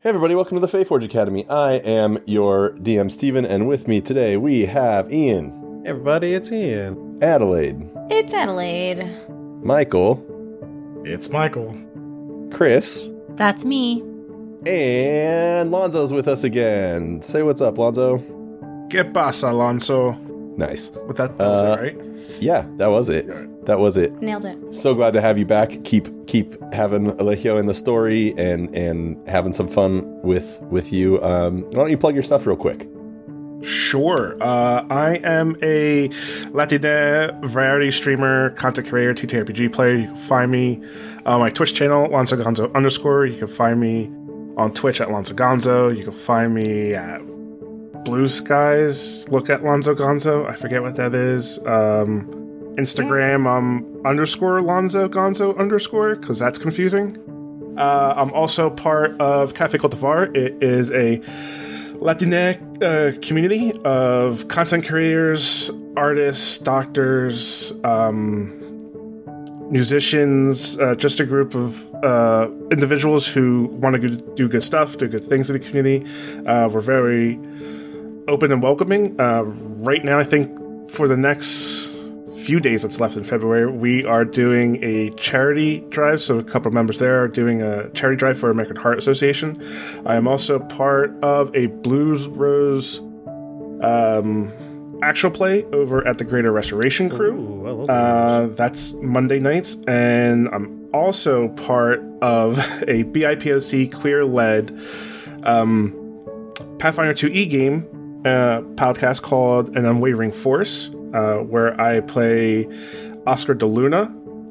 Hey everybody, welcome to the Faeforge Academy. I am your DM, Steven, and with me today we have Ian. Hey everybody, it's Ian. Adelaide. It's Adelaide. Michael. It's Michael. Chris. That's me. And Lonzo's with us again. Say what's up, Lonzo. ¿Qué pasa, Alonso? Nice. With that was it, right? Yeah, that was it. That was it. Nailed it. So glad to have you back. Keep having Alejio in the story and having some fun with you. Why don't you plug your stuff real quick? Sure. I am a Latina variety streamer, content creator, TTRPG player. You can find me on my Twitch channel, LonzoGonzo _. You can find me on Twitch at LonzoGonzo. You can find me at Blue Skies. Look at LonzoGonzo. I forget what that is. Instagram _LonzoGonzo because that's confusing. I'm also part of Cafe Cultivar. It is a Latina community of content creators, artists, doctors, musicians, just a group of individuals who want to do good stuff, do good things in the community. We're very open and welcoming. Right now, I think for the next few days that's left in February, we are doing a charity drive. So a couple of members there are doing a charity drive for American Heart Association. I am also part of a Blues Rose actual play over at the Greater Restoration Crew. Ooh, that's Monday nights. And I'm also part of a BIPOC queer-led Pathfinder 2E game podcast called An Unwavering Force, where I play Oscar de Luna,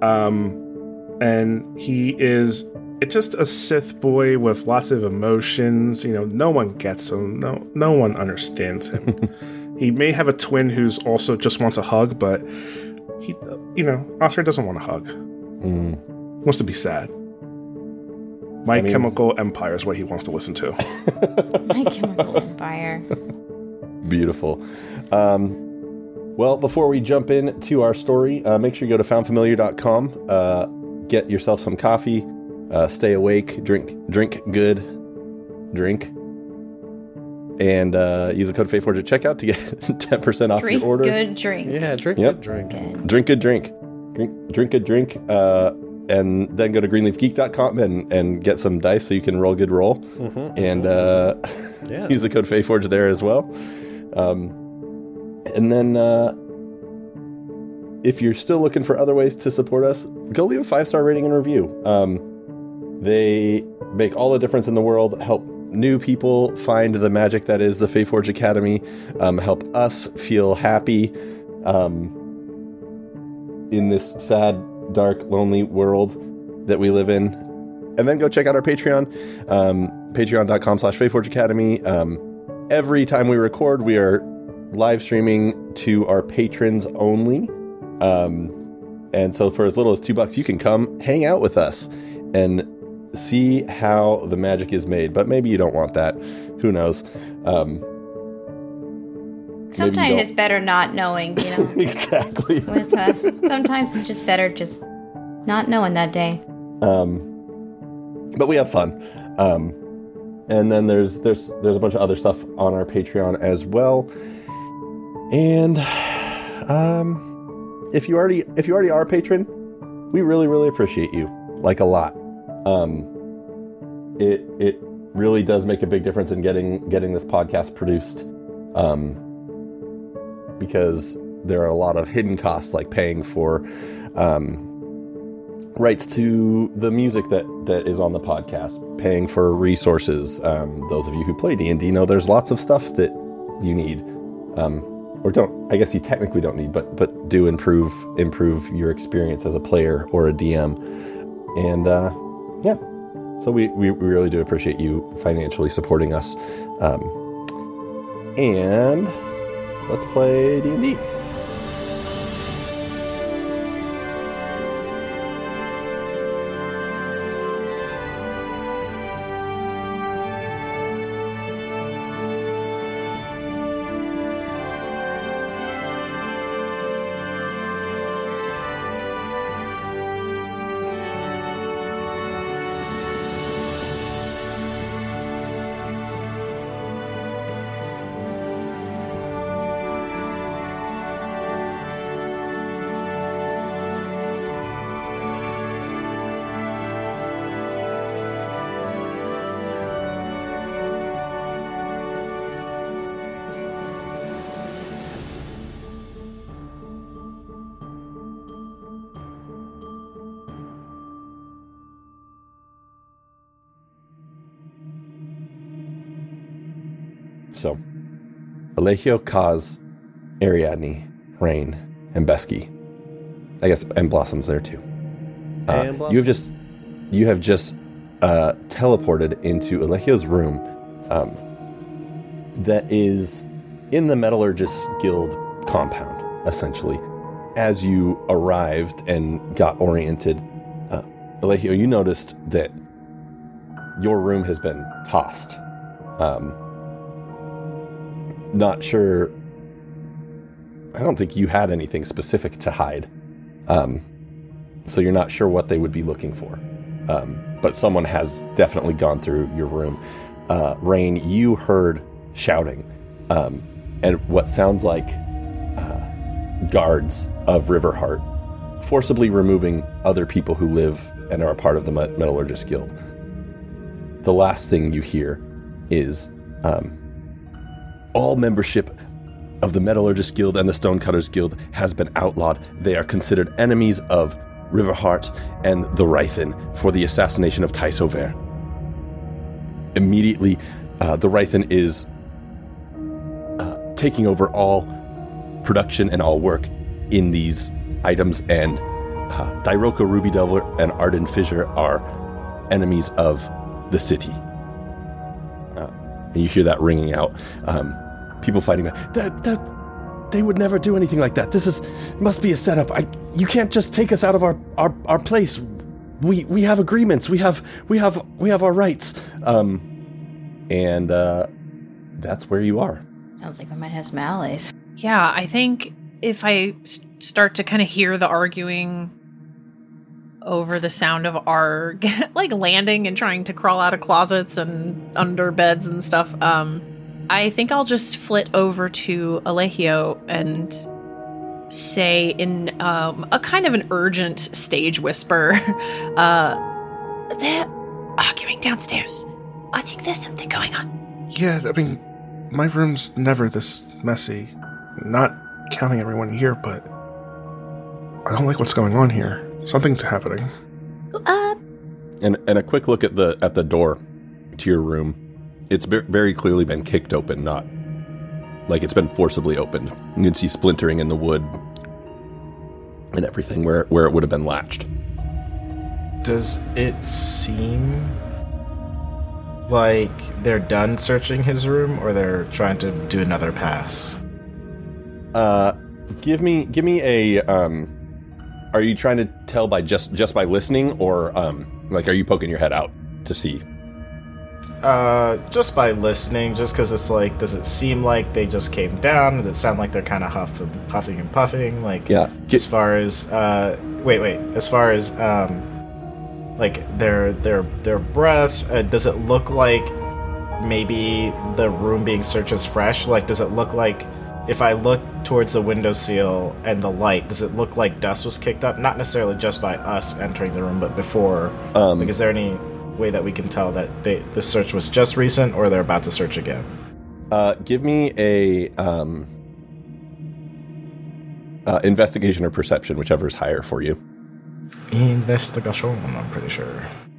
and he is just a Sith boy with lots of emotions. You know, no one gets him. No one understands him. He may have a twin who's also just wants a hug, but Oscar doesn't want a hug. He wants to be sad. My Chemical Empire is what he wants to listen to. My Chemical Empire. Beautiful. Well, before we jump into our story, make sure you go to foundfamiliar.com, get yourself some coffee, stay awake, drink good, and use the code Faeforge at checkout to get 10% off your order. Drink good drink. Yeah, drink Yep. good drink. Good. Drink good drink. Drink good drink. And then go to greenleafgeek.com and get some dice so you can roll good roll. And Yeah. use the code Faeforge there as well. And then if you're still looking for other ways to support us, go leave a 5-star rating and review. They make all the difference in the world, help new people find the magic that is the Faeforge Academy, help us feel happy in this sad, dark, lonely world that we live in. And then go check out our Patreon, patreon.com/Faeforge Academy. Every time we record, we are live streaming to our patrons only. And so for as little as $2, you can come hang out with us and see how the magic is made. But maybe you don't want that. Who knows? Sometimes it's better not knowing, Exactly. with us. Sometimes it's just better just not knowing that day. But we have fun. And then there's a bunch of other stuff on our Patreon as well. And if you already are a patron, we really, really appreciate you, like a lot. It really does make a big difference in getting this podcast produced. Because there are a lot of hidden costs, like paying for rights to the music that is on the podcast, paying for resources. Those of you who play D&D know there's lots of stuff that you need, or don't. I guess you technically don't need, but do improve your experience as a player or a DM. And yeah, so we really do appreciate you financially supporting us. And let's play D&D. So, Alehio, Kaz, Ariadne, Rain, and Besky. I guess, and Blossom's there too. And Blossom. You have just teleported into Alehio's room that is in the Metallurgist Guild compound, essentially. As you arrived and got oriented, Alehio, you noticed that your room has been tossed. Not sure. I don't think you had anything specific to hide. So you're not sure what they would be looking for. But someone has definitely gone through your room. Rain, you heard shouting. And what sounds like guards of Riverheart forcibly removing other people who live and are a part of the Metallurgist Guild. The last thing you hear is all membership of the Metallurgist Guild and the Stonecutters Guild has been outlawed. They are considered enemies of Riverheart and the Rythen for the assassination of Tysover. Immediately, the Rythen is taking over all production and all work in these items, and Dairoko Ruby Delver and Arden Fissure are enemies of the city. And you hear that ringing out. People fighting that they would never do anything like that. This must be a setup. You can't just take us out of our place. We have agreements. We have our rights. And that's where you are. Sounds like we might have some allies. Yeah, I think if I start to kind of hear the arguing over the sound of our like landing and trying to crawl out of closets and under beds and stuff, I think I'll just flit over to Alehio and say in a kind of an urgent stage whisper, they're arguing downstairs. I think there's something going on. Yeah, I mean, my room's never this messy. Not counting everyone here, but I don't like what's going on here. Something's happening. And a quick look at the door to your room. It's very clearly been kicked open, not like it's been forcibly opened. You can see splintering in the wood and everything where it would have been latched. Does it seem like they're done searching his room, or they're trying to do another pass? Give me a. Are you trying to tell by just by listening, or like are you poking your head out to see? Just by listening, just because it's like, does it seem like they just came down? Does it sound like they're kind of huffing and puffing? Like, yeah. As far as wait. As far as like their breath, does it look like maybe the room being searched is fresh? Like, does it look like if I look towards the windowsill and the light, does it look like dust was kicked up? Not necessarily just by us entering the room, but before. Like, is there any way that we can tell that the search was just recent, or they're about to search again? Give me a investigation or perception, whichever is higher for you. Investigation, I'm pretty sure.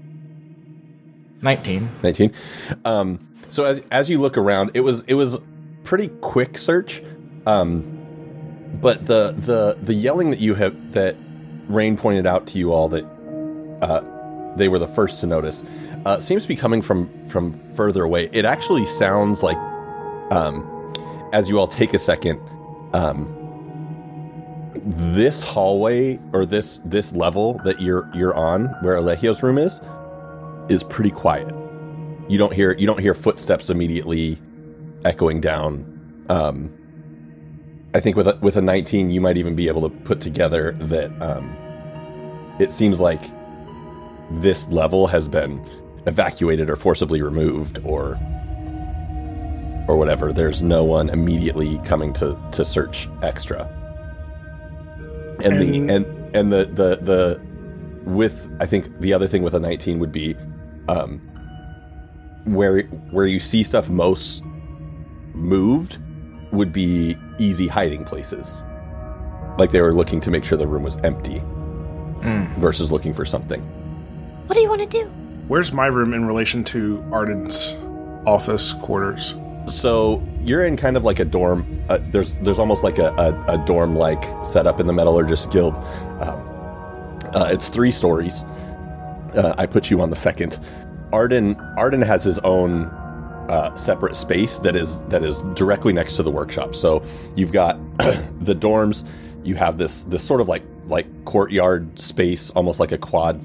19. So as you look around, it was pretty quick search, but the yelling that Rain pointed out to you all that they were the first to notice seems to be coming from further away. It actually sounds like, as you all take a second, this hallway or this level that you're on, where Alehio's room is pretty quiet. You don't hear footsteps immediately echoing down. I think with a 19, you might even be able to put together that it seems like this level has been evacuated or forcibly removed or whatever. There's no one immediately coming to search extra. And the with, I think the other thing with a 19 would be where you see stuff most moved would be easy hiding places. Like they were looking to make sure the room was empty versus looking for something. What do you want to do? Where's my room in relation to Arden's office quarters? So you're in kind of like a dorm. There's almost like a dorm-like setup in the Metallurgist Guild. It's 3 stories. I put you on the second. Arden has his own separate space that is directly next to the workshop. So you've got the dorms. You have this sort of like courtyard space, almost like a quad.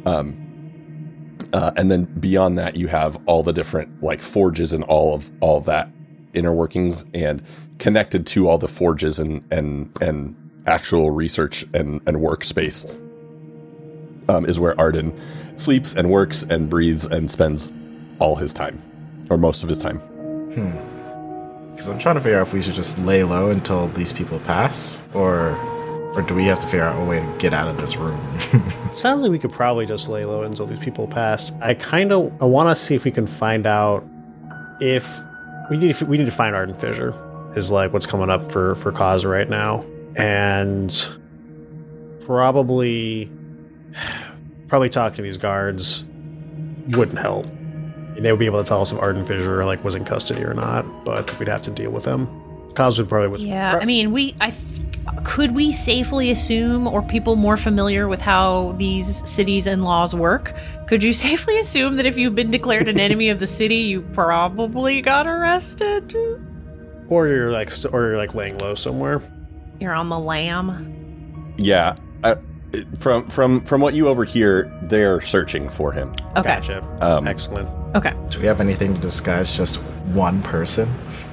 And then beyond that, you have all the different like forges and all of that inner workings, and connected to all the forges and actual research and workspace is where Arden sleeps and works and breathes and spends all his time, or most of his time. Because I'm trying to figure out if we should just lay low until these people pass, or do we have to figure out a way to get out of this room? Sounds like we could probably just lay low until these people pass. I want to see if we can find out if we need to find Arden Fissure is like what's coming up for Kaz right now, and probably talking to these guards wouldn't help. They would be able to tell us if Arden Fissure like was in custody or not, but we'd have to deal with them. Kaz would probably was. Yeah, I mean, could we safely assume, or people more familiar with how these cities and laws work, could you safely assume that if you've been declared an enemy of the city, you probably got arrested? Or you're like laying low somewhere. You're on the lam. Yeah. From what you overhear, they're searching for him. Okay. Gotcha. Excellent. Okay. Do we have anything to disguise just one person?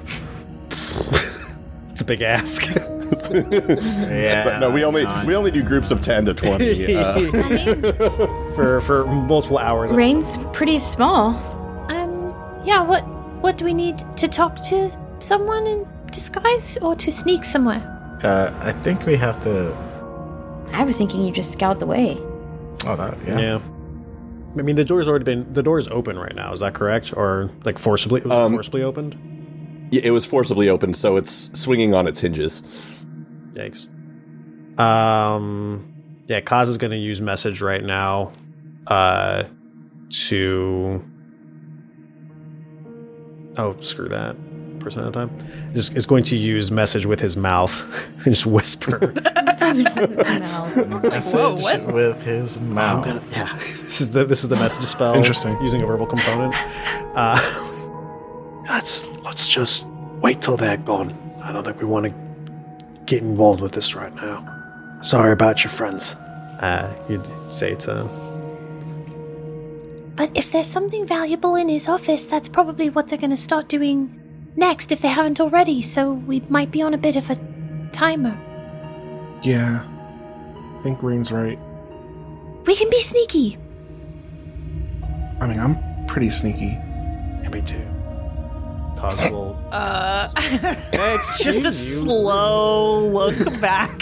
It's a big ask. Yeah. No, we only do groups of 10 to 20 I mean, for multiple hours. Rain's pretty small. Yeah, what do we need to talk to someone in disguise or to sneak somewhere? I think we have to... I was thinking you just scout the way. Oh, that, yeah. Yeah. I mean, the door's open right now. Is that correct? Or like forcibly opened? Yeah, it was forcibly opened, so it's swinging on its hinges. Yikes. Yeah, Kaz is going to use message right now to... Oh, screw that. Person at a time. Is going to use message with his mouth and just whisper. Message with his mouth. This is the message spell. Interesting. Using a verbal component. Let's just wait till they're gone. I don't think we want to get involved with this right now. Sorry about your friends. You'd say to... But if there's something valuable in his office, that's probably what they're going to start doing next if they haven't already, so we might be on a bit of a timer. Yeah. I think Rain's right. We can be sneaky. I mean, I'm pretty sneaky. Yeah, me too. Kaz will... It's just a slow look back.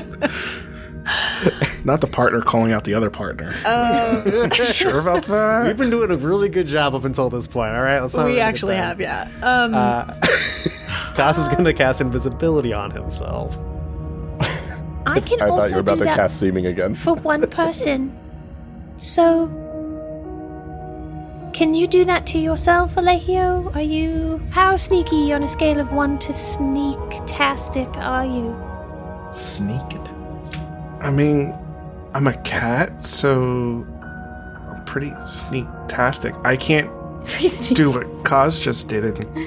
Not the partner calling out the other partner. Sure about that? We've been doing a really good job up until this point, all right? We actually have, yeah. Kaz is going to cast invisibility on himself. I can I also thought you were about do to that cast seeming again. for one person. So, can you do that to yourself, Alehio? How sneaky on a scale of 1 to sneak-tastic are you? Sneak it. I mean, I'm a cat, so I'm pretty sneak-tastic. I can't do what Kaz just did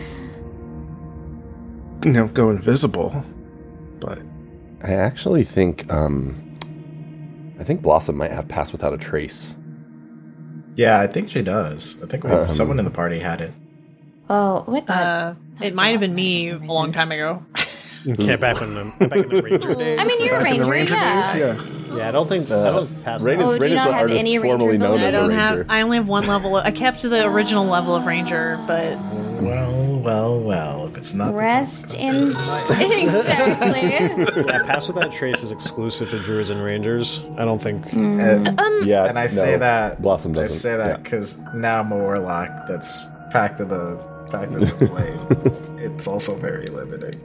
and, go invisible. But I actually think Blossom might have Pass Without a Trace. Yeah, I think she does. I think someone in the party had it. Oh, what the? It might have been me a long time ago. Yeah, back in the Ranger days. I mean, you're a back in the ranger, Ranger yeah. days, yeah. Yeah, I don't think pass. Rain is, Oh, do Rain you is not the have artist any ranger formerly known abilities? as a ranger. I only have one level. I kept the original level of ranger, but Well. If it's not Rest the in... consequences, Exactly. Yeah, Pass Without Trace is exclusive to Druids and Rangers. I don't think... Yeah, and I say that Blossom doesn't. I say that because now I'm a warlock that's packed to the blade. It's also very limiting.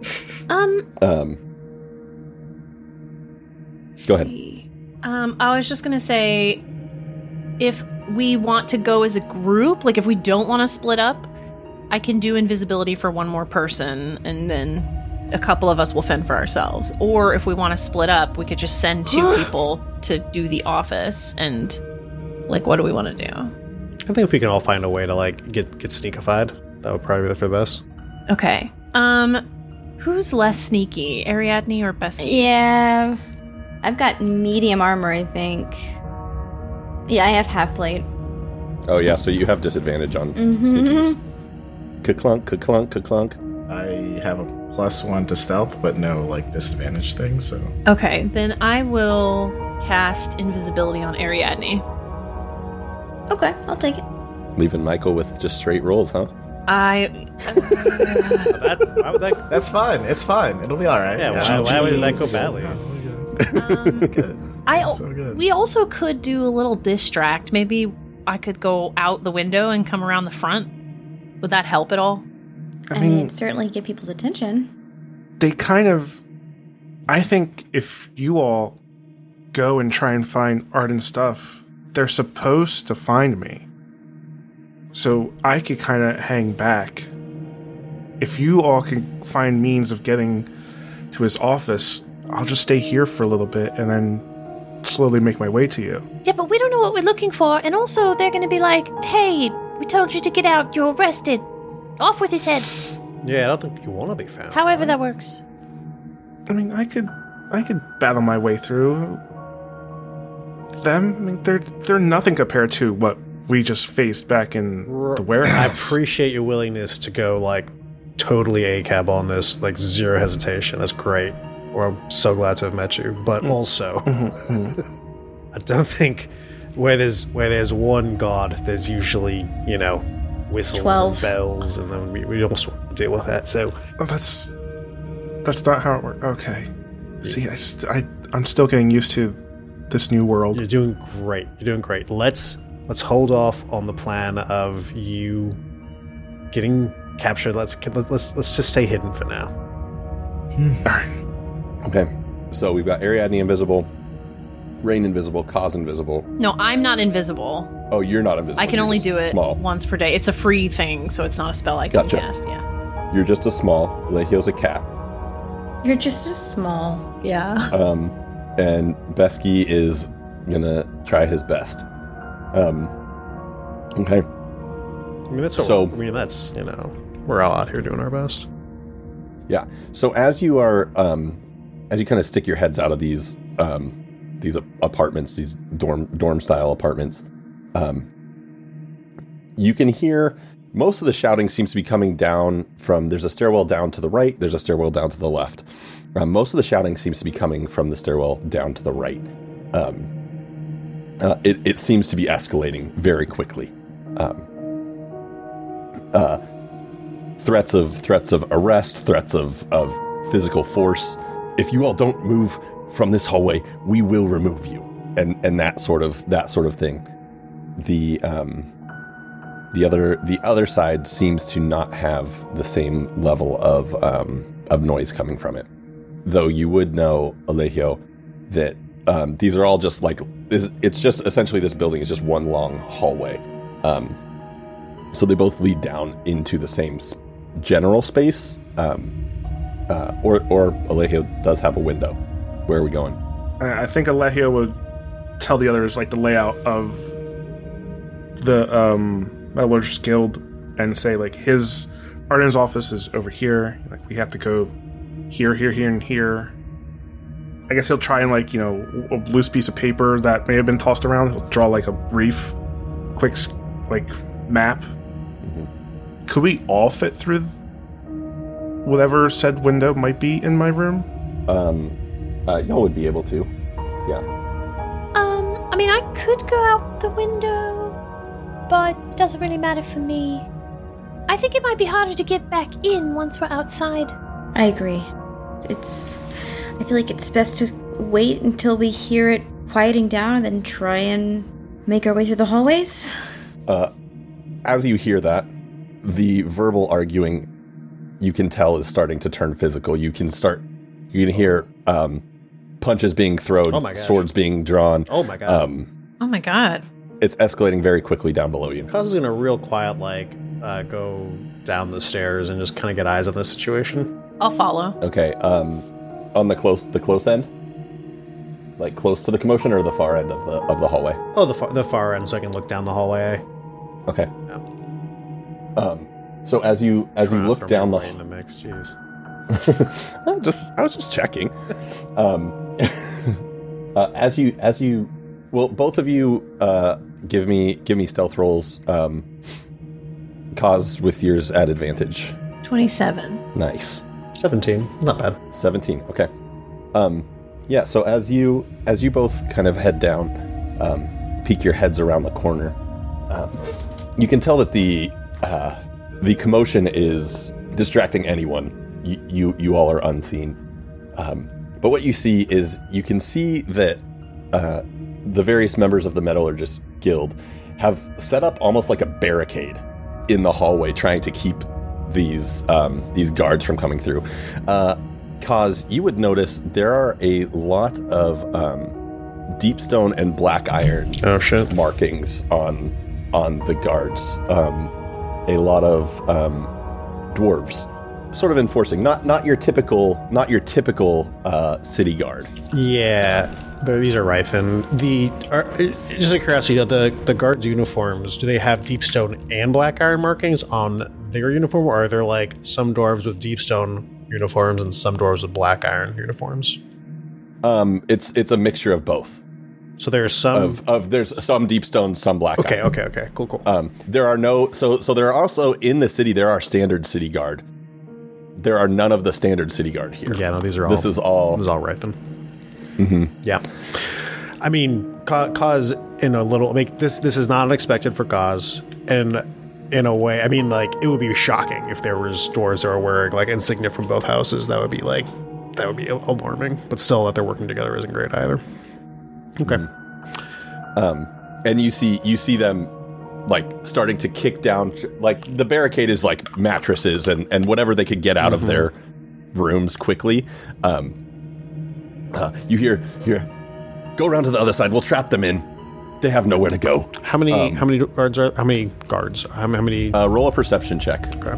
Go ahead. I was just gonna say, if we want to go as a group, like if we don't want to split up, I can do invisibility for one more person, and then a couple of us will fend for ourselves. Or if we want to split up, we could just send 2 people to do the office. And like, what do we want to do? I think if we can all find a way to like get sneakified, that would probably be for the best. Okay. Who's less sneaky, Ariadne or Besky? Yeah. I've got medium armor, I think. Yeah, I have half plate. Oh yeah, so you have disadvantage on sneakies. Ka-clunk, ka-clunk, ka-clunk. I have a +1 to stealth, but no like disadvantage thing. So Okay, then I will cast invisibility on Ariadne. Okay, I'll take it. Leaving Michael with just straight rolls, huh? Why Why would that? that's fine. It's fine. It'll be all right. Yeah, why would that go badly? Good. So good. We also could do a little distract. Maybe I could go out the window and come around the front. Would that help at all? I mean, certainly get people's attention. They kind of... I think if you all go and try and find Arden's stuff, they're supposed to find me. So I could kind of hang back. If you all can find means of getting to his office, I'll just stay here for a little bit and then slowly make my way to you. Yeah, but we don't know what we're looking for. And also, they're going to be like, hey, we told you to get out. You're arrested. Off with his head. Yeah, I don't think you want to be found. However that works. I mean, I could battle my way through them. I mean, they're nothing compared to what we just faced back in the warehouse. I appreciate your willingness to go like totally ACAB on this, like zero hesitation. That's great. Or I'm so glad to have met you. But also, I don't think where there's one god, there's usually, whistles 12. and bells, and then we almost want to deal with that. So Oh, that's not how it works. Okay. See, I'm still getting used to this new world. you're doing great. Let's hold off on the plan of you getting captured. Let's just stay hidden for now. All right. Okay, so we've got Ariadne invisible, Rain invisible, Kaz invisible. No, I'm not invisible. Oh, you're not invisible. I can you're only just do it small. once per day. It's a free thing, so it's not a spell I can Gotcha. cast. Yeah. You're just a small. Lehio's a cat. You're just as small. Yeah. And Besky is gonna try his best. Okay. I mean, that's we're all out here doing our best. Yeah. So as you are, as you kind of stick your heads out of these apartments, these dorm style apartments, you can hear most of the shouting seems to be coming down from. There's a stairwell down to the right. There's a stairwell down to the left. Most of the shouting seems to be coming from the stairwell down to the right. It seems to be escalating very quickly. Threats of arrest, threats of physical force. If you all don't move from this hallway, we will remove you, and that sort of thing. The other side seems to not have the same level of noise coming from it, though you would know, Alehio, that these are all just like it's just essentially this building is just one long hallway. So they both lead down into the same general space, or Alehio does have a window. Where are we going? I think Alehio would tell the others like the layout of the Metallurgist's Guild and say like Arden's office is over here. Like we have to go here, and here. I guess he'll try and like a loose piece of paper that may have been tossed around. He'll draw like a brief, quick like map. Could we all fit through whatever said window might be in my room? Y'all would be able to. Yeah. I mean, I could go out the window, but it doesn't really matter for me. I think it might be harder to get back in once we're outside. I agree. I feel like it's best to wait until we hear it quieting down and then try and make our way through the hallways. As you hear that, the verbal arguing, you can tell, is starting to turn physical. You can hear punches being thrown, swords being drawn. Oh my god. Oh my god. It's escalating very quickly down below you. Kaz is in a real quiet, like, go down the stairs and just kind of get eyes on the situation. I'll follow. Okay. On the close end, like close to the commotion, or the far end of the hallway. Oh, the far end, so I can look down the hallway. Okay. Yeah. So as you look down in the mix, jeez. I was just checking. As you, well, both of you give me stealth rolls. Cause with yours at advantage. 27. Nice. 17. Not bad. 17. Okay. Yeah. So as you both kind of head down, peek your heads around the corner, you can tell that the commotion is distracting anyone. You all are unseen. But what you see is you can see that the various members of the Metallurgist Guild have set up almost like a barricade in the hallway, trying to keep these guards from coming through. Cause you would notice there are a lot of deepstone and black iron markings on the guards. A lot of dwarves, sort of enforcing, not your typical city guard. Yeah, these are Rythan. Just out of curiosity, the guards' uniforms, do they have deepstone and black iron markings on their uniform, or are there like some dwarves with deepstone uniforms and some dwarves with black iron uniforms? It's a mixture of both. So there's some there's some deepstone, some black iron. Okay. Cool. There are no so there are also in the city there are standard city guard. There are none of the standard city guard here. Yeah, no, these are all. This is all Rythan. Mm-hmm. Yeah. I mean, Cause in a little. This is not unexpected for Cause, and in a way, I mean, like it would be shocking if there was dwarves that were wearing like insignia from both houses. That would be alarming. But still, that they're working together isn't great either. Okay. And you see them like starting to kick down, like the barricade is like mattresses and whatever they could get out of their rooms quickly. You hear, go around to the other side. We'll trap them in. They have nowhere to go. How many guards are? How many guards? How many? Roll a perception check. Okay.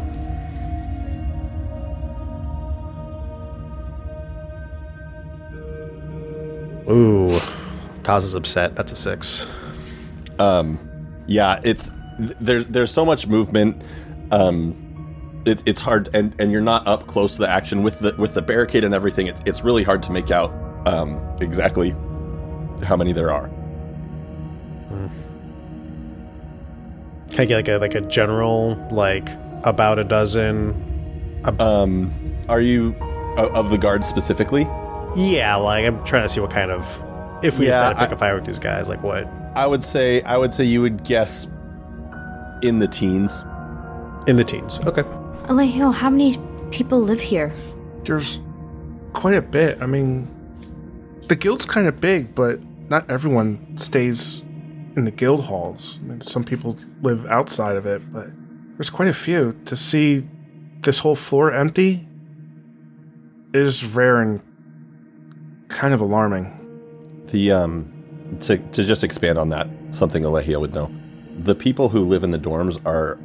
Ooh, Kaz is upset. That's a 6. Yeah, it's there's so much movement. It's hard, and you're not up close to the action with the barricade and everything. It's really hard to make out exactly how many there are. Can I get like a general, like about a dozen? Are you of the guards specifically? Yeah, like I'm trying to see what kind of, if we decide to pick a fight with these guys, like what? I would say you would guess in the teens. In the teens. Okay. Alejo, how many people live here? There's quite a bit. I mean, the guild's kind of big, but not everyone stays in the guild halls. I mean, some people live outside of it, but there's quite a few. To see this whole floor empty is rare and kind of alarming. To just expand on that, something Alehia would know. The people who live in the dorms are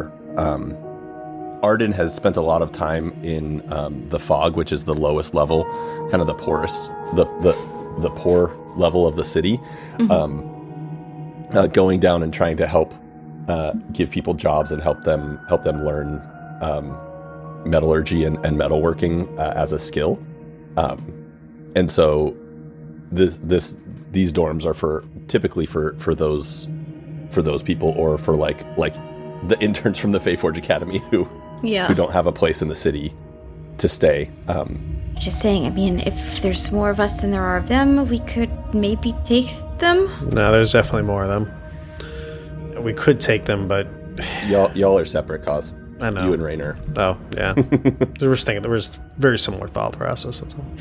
Arden has spent a lot of time in the fog, which is the lowest level, kind of the poorest, the poor level of the city, going down and trying to help give people jobs and help them learn metallurgy and metalworking as a skill. And so these dorms are typically for those people, or for like the interns from the Feyforge Academy who don't have a place in the city to stay. Just saying, I mean, if there's more of us than there are of them, we could maybe take them. No, there's definitely more of them. We could take them, but y'all are separate, Cause. I know. You and Raynor. Oh, yeah. There was very similar thought process, that's all.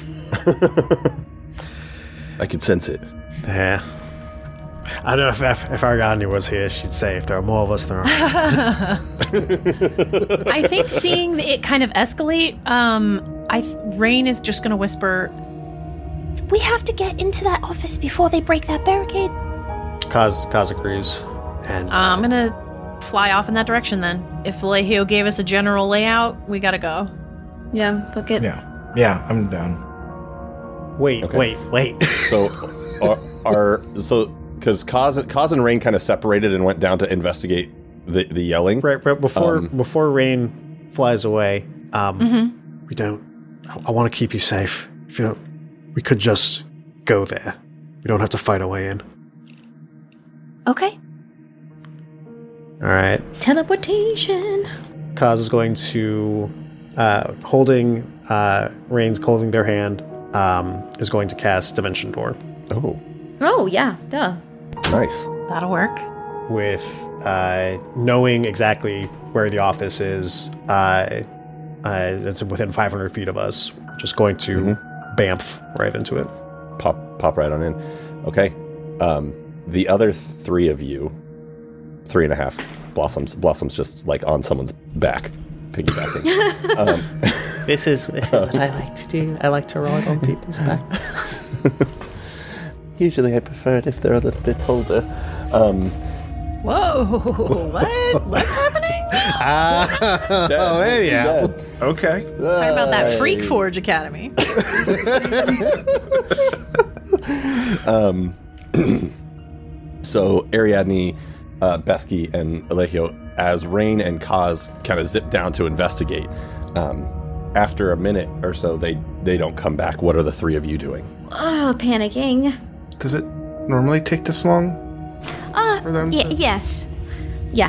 I could sense it. Yeah. I don't know if Argani was here, she'd say if there are more of us than there are. I think seeing it kind of escalate, Rain is just going to whisper, We have to get into that office before they break that barricade. Kaz agrees. And I'm going to fly off in that direction then. If Vallejo gave us a general layout, we gotta go. Yeah, book it. Yeah, I'm down. Wait. So, because Kaz and Rain kind of separated and went down to investigate the yelling. Right, before Rain flies away, we don't. I want to keep you safe. If you don't, we could just go there. We don't have to fight our way in. Okay. All right. Teleportation. Kaz is going to, Rain's holding their hand, is going to cast Dimension Door. Oh, yeah, duh. Nice. That'll work. With knowing exactly where the office is, it's within 500 feet of us. Just going to bamf right into it. Pop right on in. Okay. The other 3 of you, 3.5 Blossom's just like on someone's back, piggybacking. This is what I like to do. I like to ride on people's backs. Usually I prefer it if they're a little bit older. Whoa! What's happening? Yeah. Okay. Talking about that Freak Forge Academy. So Ariadne, Besky, and Alejio, as Rain and Kaz kind of zip down to investigate, after a minute or so, they don't come back. What are the 3 of you doing? Oh, panicking. Does it normally take this long for them? Yes. Yeah.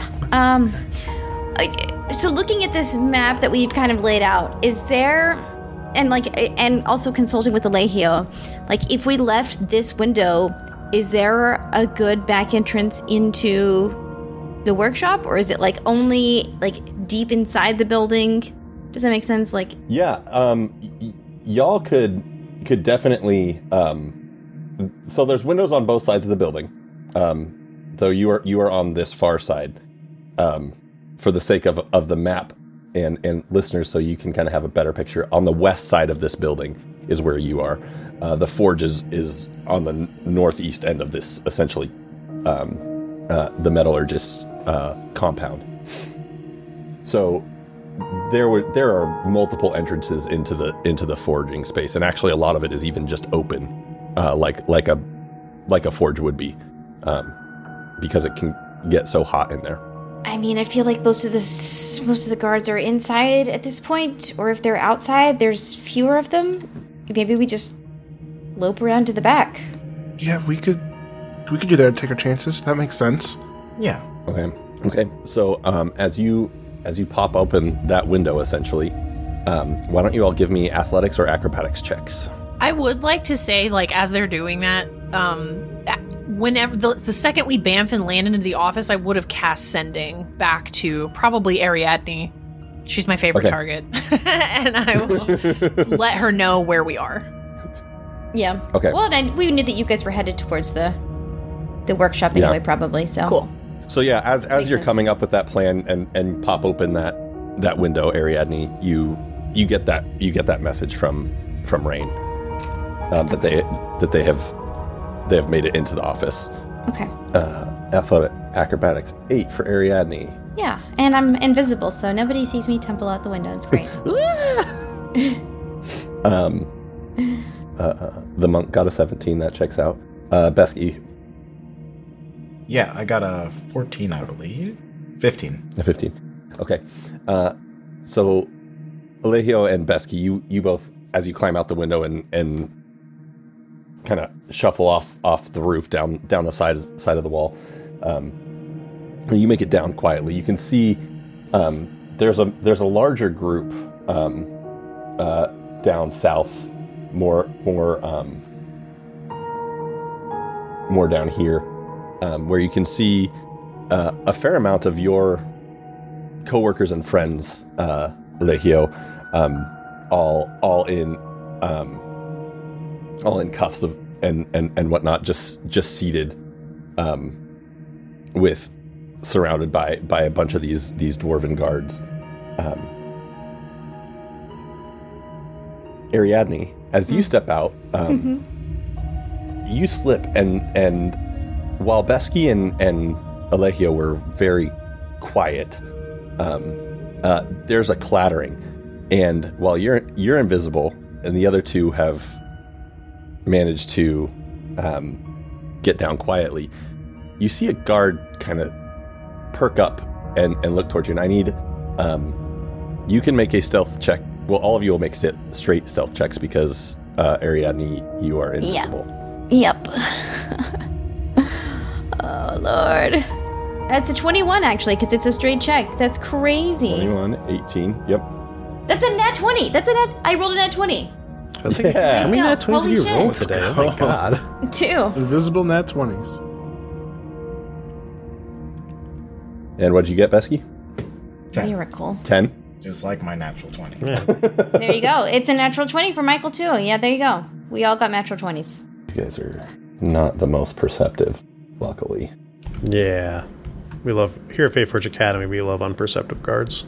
So looking at this map that we've kind of laid out, is there, and also consulting with Alejio, like if we left this window, is there a good back entrance into the workshop, or is it like only like deep inside the building? Does that make sense? Like, yeah, y'all could definitely. So there's windows on both sides of the building. So you are on this far side. For the sake of the map and listeners, so you can kind of have a better picture. On the west side of this building is where you are. The forge is on the northeast end of this, essentially, the metallurgist compound. So there are multiple entrances into the forging space, and actually a lot of it is even just open, like a forge would be, because it can get so hot in there. I mean, I feel like most of the guards are inside at this point, or if they're outside, there's fewer of them. Maybe we just lope around to the back. Yeah, we could do that and take our chances. That makes sense. Yeah. Okay. So as you pop open that window, essentially, why don't you all give me athletics or acrobatics checks? I would like to say, like, as they're doing that, whenever the second we bamf and land into the office, I would have cast Sending back to probably Ariadne. She's my favorite target. And I will let her know where we are. Yeah. Okay. Well, and we knew that you guys were headed towards the workshop anyway, probably. So cool. So yeah, as you're sense. coming up with that plan and pop open that window, Ariadne, you get that message from Rain that they have made it into the office. Okay. Athletic acrobatics 8 for Ariadne. Yeah, and I'm invisible, so nobody sees me tumble out the window. It's great. The monk got a 17. That checks out. Besky. Yeah, I got a 14, I believe. 15. A 15. Okay. So, Alejio and Besky, you both, as you climb out the window and kind of shuffle off the roof down the side of the wall, you make it down quietly. You can see there's a larger group down south, more down here, where you can see a fair amount of your coworkers and friends, Alejio, all in cuffs of and whatnot, just seated, with surrounded by a bunch of these dwarven guards. Ariadne, as you step out, you slip, and while Besky and Alejio were very quiet. There's a clattering, and while you're invisible, and the other two have managed to get down quietly, you see a guard kind of perk up and look towards you. And I need you can make a stealth check. Well, all of you will make straight stealth checks because Ariadne, you are invisible. Yep. Oh Lord. That's a 21 actually, because it's a straight check. That's crazy. 21, 18. Yep. That's a nat 20. I rolled a nat 20. Yeah. How many nat 20s Holy have you shit. rolled today? Oh my god. 2. Invisible nat 20s. And what'd you get, Besky? 10. Miracle. 10. Just like my natural 20. Yeah. There you go. It's a natural 20 for Michael too. Yeah, there you go. We all got natural 20s. These guys are not the most perceptive, luckily. Yeah. We love, here at Faith Forge Academy, we love unperceptive guards.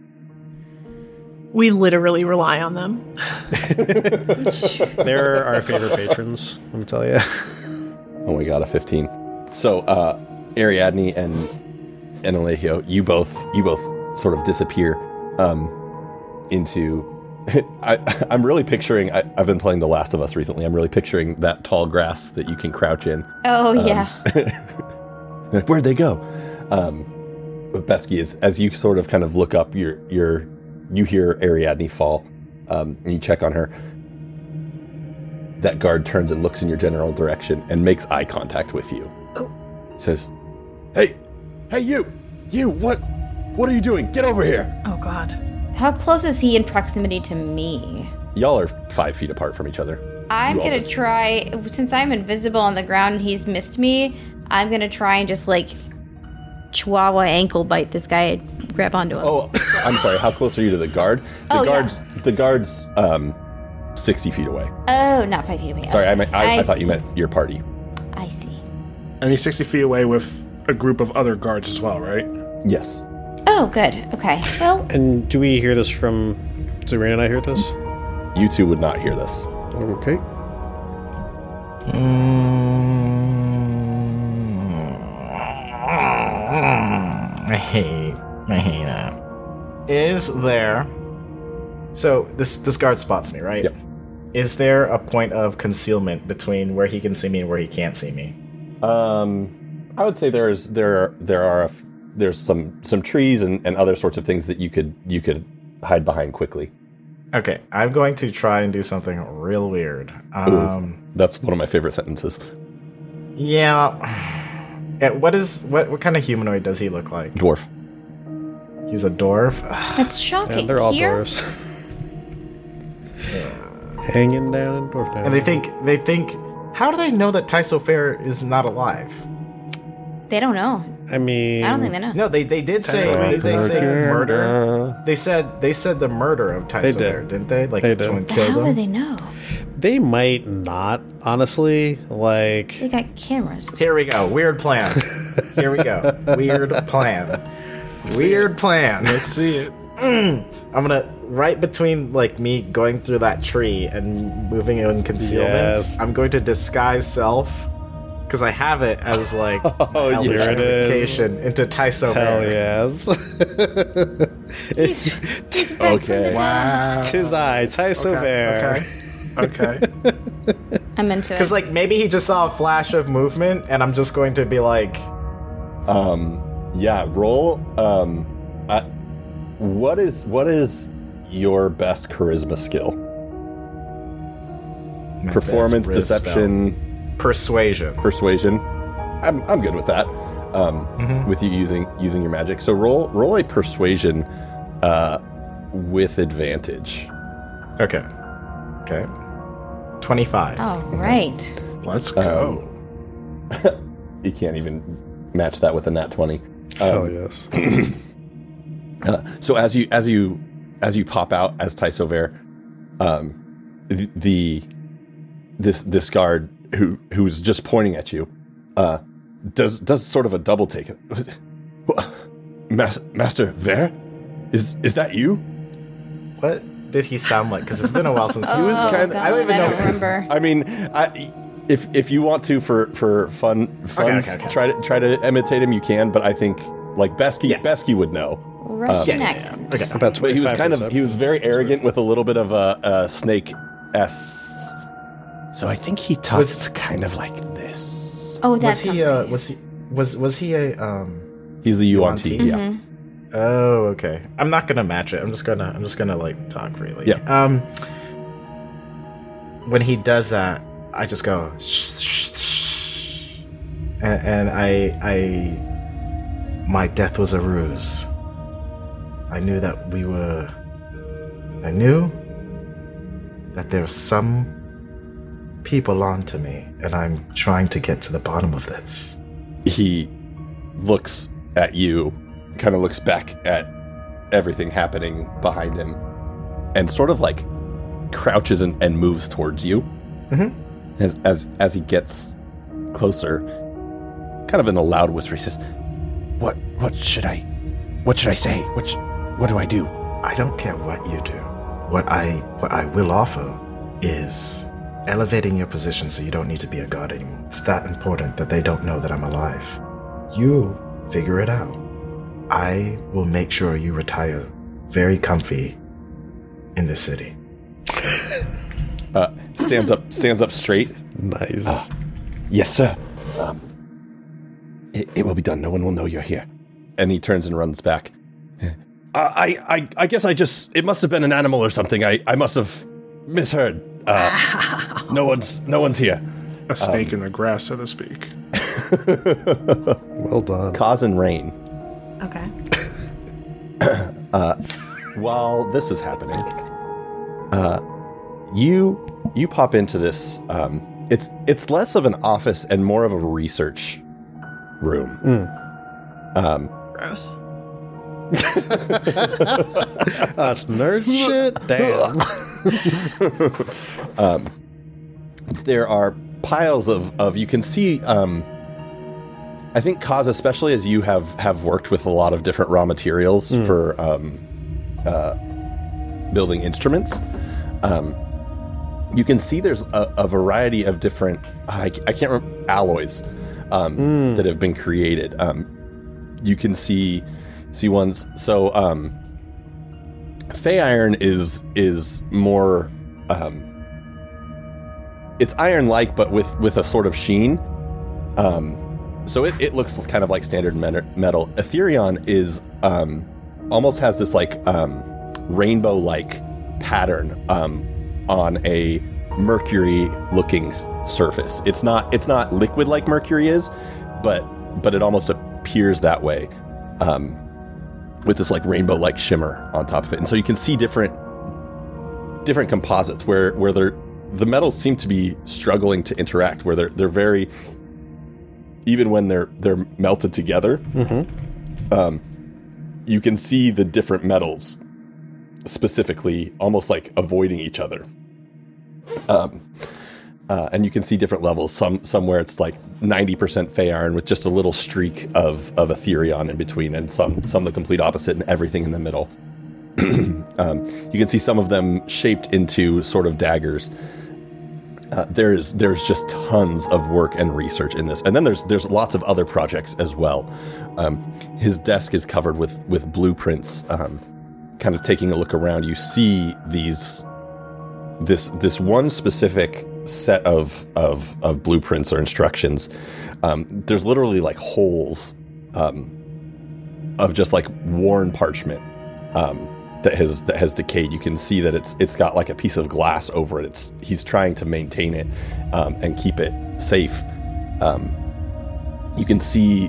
We literally rely on them. They're our favorite patrons, let me tell you. Oh, we got a 15. So, Ariadne and Alehio, you both sort of disappear into. I'm really picturing. I've been playing The Last of Us recently. I'm really picturing that tall grass that you can crouch in. Oh yeah. Like, where'd they go? But Besky, as you sort of kind of look up, you hear Ariadne fall, and you check on her. That guard turns and looks in your general direction and makes eye contact with you. Oh. Says, "Hey, you, what are you doing? Get over here!" Oh god. How close is he in proximity to me? Y'all are 5 feet apart from each other. I'm You all gonna just- try, since I'm invisible on the ground and he's missed me, I'm gonna try and just like chihuahua ankle bite this guy and grab onto him. Oh, I'm sorry. How close are you to the guard? The guard's 60 feet away. Oh, not 5 feet away. Sorry, Okay. I thought you meant your party. I see. And he's 60 feet away with a group of other guards as well, right? Yes. Oh, good. Okay. Well, And do we hear this from, do Raina and I hear this? You two would not hear this. Okay. I hate that. Is there... So, this guard spots me, right? Yep. Is there a point of concealment between where he can see me and where he can't see me? I would say there's some trees and other sorts of things that you could hide behind quickly. Okay, I'm going to try and do something real weird. That's one of my favorite sentences. Yeah. What kind of humanoid does he look like? Dwarf. He's a dwarf? that's shocking. Yeah, they're all Here? dwarves. Hanging down in Dwarf Town. And they think, how do they know that Tyso Fair is not alive? They don't know. I mean... I don't think they know. No, they did say they say murder. They said the murder of Tyso did. Fair, didn't they? Like They did. someone But killed how him. would they know? They might not, honestly. Like... They got cameras. Here we go. Weird plan. Here we go. Weird plan. Weird plan. Let's see it. I'm gonna right between like me going through that tree and moving in concealment. Yes. I'm going to disguise self because I have it as like Oh, here it is. identification into Tyso Hell Bear. yes. He's back Okay. Wow. Tis I, Tyso Bear. Okay. I'm into it. Because like maybe he just saw a flash of movement, and I'm just going to be like, Yeah, roll. What is your best charisma skill? my Performance, best riz deception, persuasion. persuasion. I'm good with that. With you using your magic. So roll a persuasion with advantage. Okay. 25. All right. Let's go. You can't even match that with a nat 20. Hell yes. So as you pop out as Tyso Bear, this guard who's just pointing at you does sort of a double take. Master Ver, is that you? What did he sound like? Because it's been a while since he was Oh, kind of. God, I don't even know. remember. I mean, if you want to for fun, Okay. try to imitate him, you can. But I think Like Besky would know. Russian accent. Okay. About But he was 25%. he was very arrogant with a little bit of a snake-s. So I think he talks kind of like this. Oh, Was that's he? Was he a? He's the Yuan-Ti, yeah. Mm-hmm. Oh, okay. I'm not gonna match it. I'm just gonna like talk freely. Yeah. When he does that, I just go, and my death was a ruse. I knew that there's some people onto me, and I'm trying to get to the bottom of this. He looks at you, kind of looks back at everything happening behind him, and sort of like crouches and moves towards you. Mm-hmm. As he gets closer, kind of in a loud whisper, he says, What should I say? What do I do? I don't care what you do. What I will offer is elevating your position so you don't need to be a god anymore. It's that important that they don't know that I'm alive. You figure it out. I will make sure you retire very comfy in this city. Stands up straight. Nice. Yes, sir. It will be done. No one will know you're here. And he turns and runs back. I guess it must have been an animal or something. I must have misheard. No one's here. A snake in the grass, so to speak. Well done. Cause and Rain. Okay. While this is happening, you pop into this. It's less of an office and more of a research room. Gross. That's nerd shit. Damn. There are piles of you can see. I think Kaz, especially as you have worked with a lot of different raw materials for building instruments. You can see there's a variety of different, I can't remember, alloys that have been created. You can see ones. So Fey Iron is more, it's iron-like, but with a sort of sheen. So it looks kind of like standard metal. Etherion is almost has this like rainbow-like pattern on a mercury-looking surface. It's not liquid like mercury is, but it almost appears that way, with this like rainbow-like shimmer on top of it. And so you can see different composites where the metals seem to be struggling to interact, where they're very, even when they're melted together. You can see the different metals specifically almost like avoiding each other. And you can see different levels. Some where it's like 90% Fey Iron with just a little streak of Etherion in between, and some the complete opposite, and everything in the middle. You can see some of them shaped into sort of daggers. There's just tons of work and research in this, and then there's lots of other projects as well. His desk is covered with blueprints. Kind of taking a look around, you see this one specific set of blueprints or instructions. There's literally like holes of just like worn parchment that has decayed. You can see that it's got like a piece of glass over it. He's trying to maintain it and keep it safe. You can see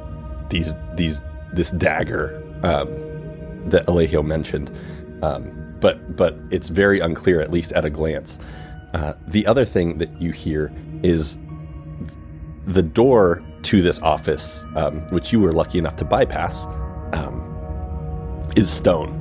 this dagger that Alejio mentioned, but it's very unclear, at least at a glance. The other thing that you hear is the door to this office, which you were lucky enough to bypass, is stone,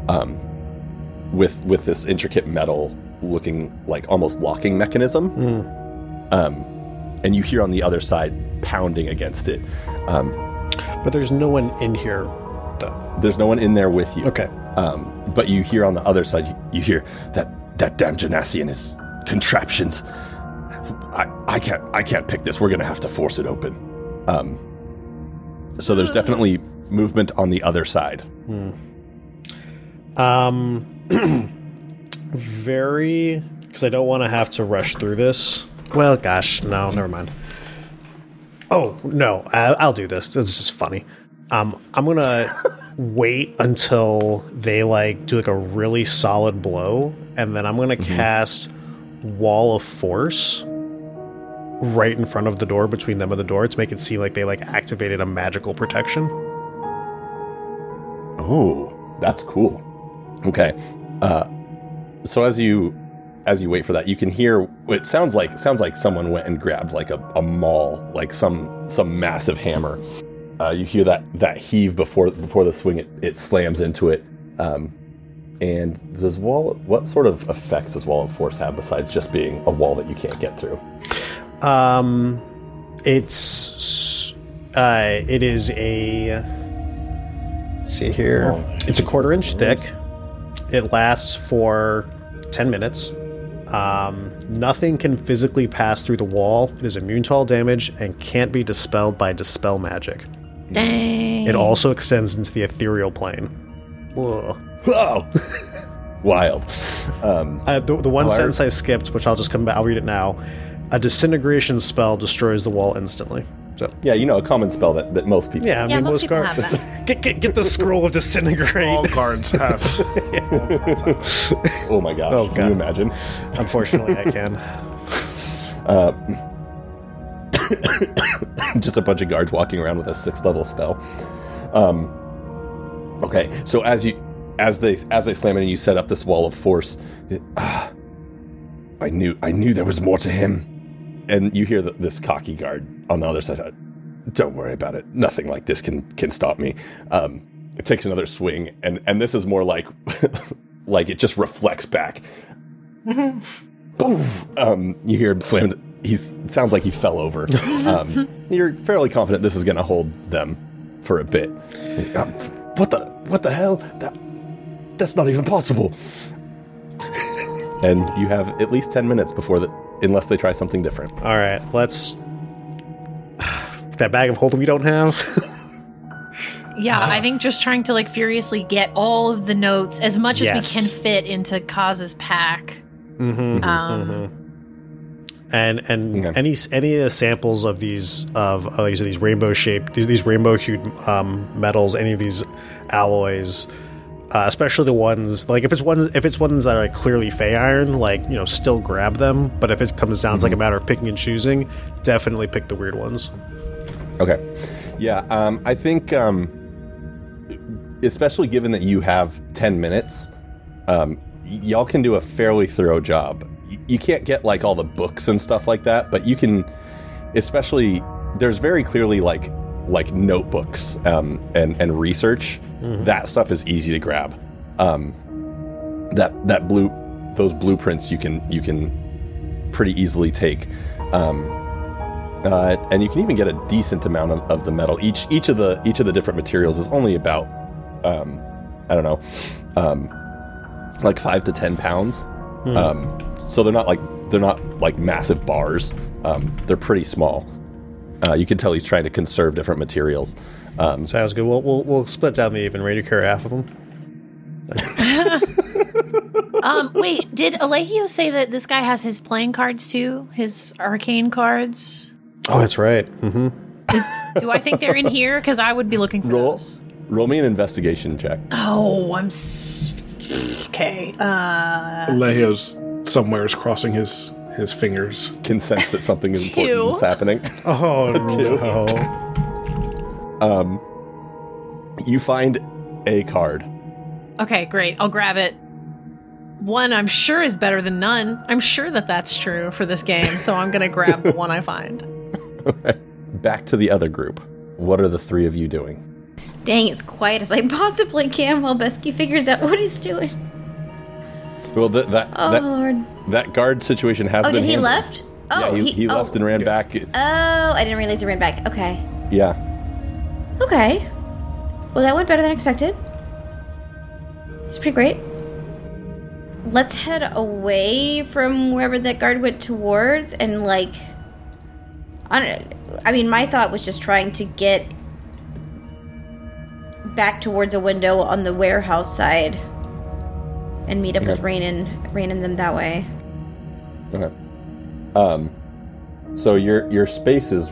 with this intricate metal looking like almost locking mechanism. And you hear on the other side pounding against it. But there's no one in here, though. There's no one in there with you. Okay. But you hear on the other side, you hear that damn Genasi and his contraptions. I can't pick this. We're gonna have to force it open. So there's definitely movement on the other side. Very, because I don't want to have to rush through this. Well, gosh, no, never mind. Oh, no, I'll do this. This is just funny. I'm going to wait until they, like, do, like, a really solid blow, and then I'm going to cast Wall of Force right in front of the door, between them and the door, to make it seem like they, like, activated a magical protection. Oh, that's cool. Okay. So as you wait for that, you can hear it sounds like someone went and grabbed like a maul, like some massive hammer. You hear that heave before the swing it slams into it. And what sort of effects does Wall of Force have besides just being a wall that you can't get through? It is a, let's see here. It's a 1/4 inch thick. It lasts for 10 minutes. Nothing can physically pass through the wall. It is immune to all damage and can't be dispelled by dispel magic. Dang. It also extends into the ethereal plane. Whoa. Whoa! Wild. The one sentence I skipped, which I'll just come back, I'll read it now. A disintegration spell destroys the wall instantly. So Yeah, a common spell that most people. yeah, I mean, most people cards. have that. Get the scroll of disintegrate. All cards have. Oh my gosh! Oh, Can God. you imagine? Unfortunately, I can. Just a bunch of guards walking around with a 6th level spell. Okay, so as they slam in and you set up this Wall of Force, I knew there was more to him. And you hear this cocky guard on the other side. Don't worry about it. Nothing like this can stop me. It takes another swing, and this is more like like it just reflects back. Boof! You hear him slam. It sounds like he fell over. You're fairly confident this is going to hold them for a bit. What the hell? That's not even possible. And you have at least 10 minutes before unless they try something different. All right, let's. That bag of holding we don't have. Yeah, I think just trying to like furiously get all of the notes as much as we Yes. can fit into Kaz's pack. And Okay. any of the samples of these rainbow shaped, these rainbow hued metals, any of these alloys, especially the ones like if it's ones that are like clearly Fey iron, like still grab them. But if it comes down to like a matter of picking and choosing, definitely pick the weird ones. Okay. Yeah, I think, especially given that you have 10 minutes, y'all can do a fairly thorough job. You can't get, like, all the books and stuff like that, but you can, especially, there's very clearly, like notebooks and research. That stuff is easy to grab. Those blueprints you can pretty easily take. And you can even get a decent amount of the metal. Each of the different materials is only about, like 5 to 10 pounds. So they're not like massive bars. They're pretty small. You can tell he's trying to conserve different materials. Sounds good. We'll split down the even. Ready to carry half of them? Wait, did Alehio say that this guy has his playing cards too? His arcane cards? Oh, that's right. Mm-hmm. Do I think they're in here? Because I would be looking for those. Roll me an investigation check. Oh, okay. Lehio's somewhere's crossing his fingers. Can sense that something is important Two. is happening. Oh no. You find a card. Okay, great. I'll grab it. One I'm sure is better than none. I'm sure that that's true for this game, so I'm going to grab the one I find. Back to the other group. What are the three of you doing? Staying as quiet as I possibly can while Besky figures out what he's doing. Well, Lord. that guard situation has Oh, been did he handled. left? Oh, Yeah, he left and ran back. Oh, I didn't realize he ran back. Okay. Yeah. Okay. Well, that went better than expected. It's pretty great. Let's head away from wherever that guard went towards and, like... I mean, my thought was just trying to get back towards a window on the warehouse side and meet up with Rain and them that way. Okay. So your space is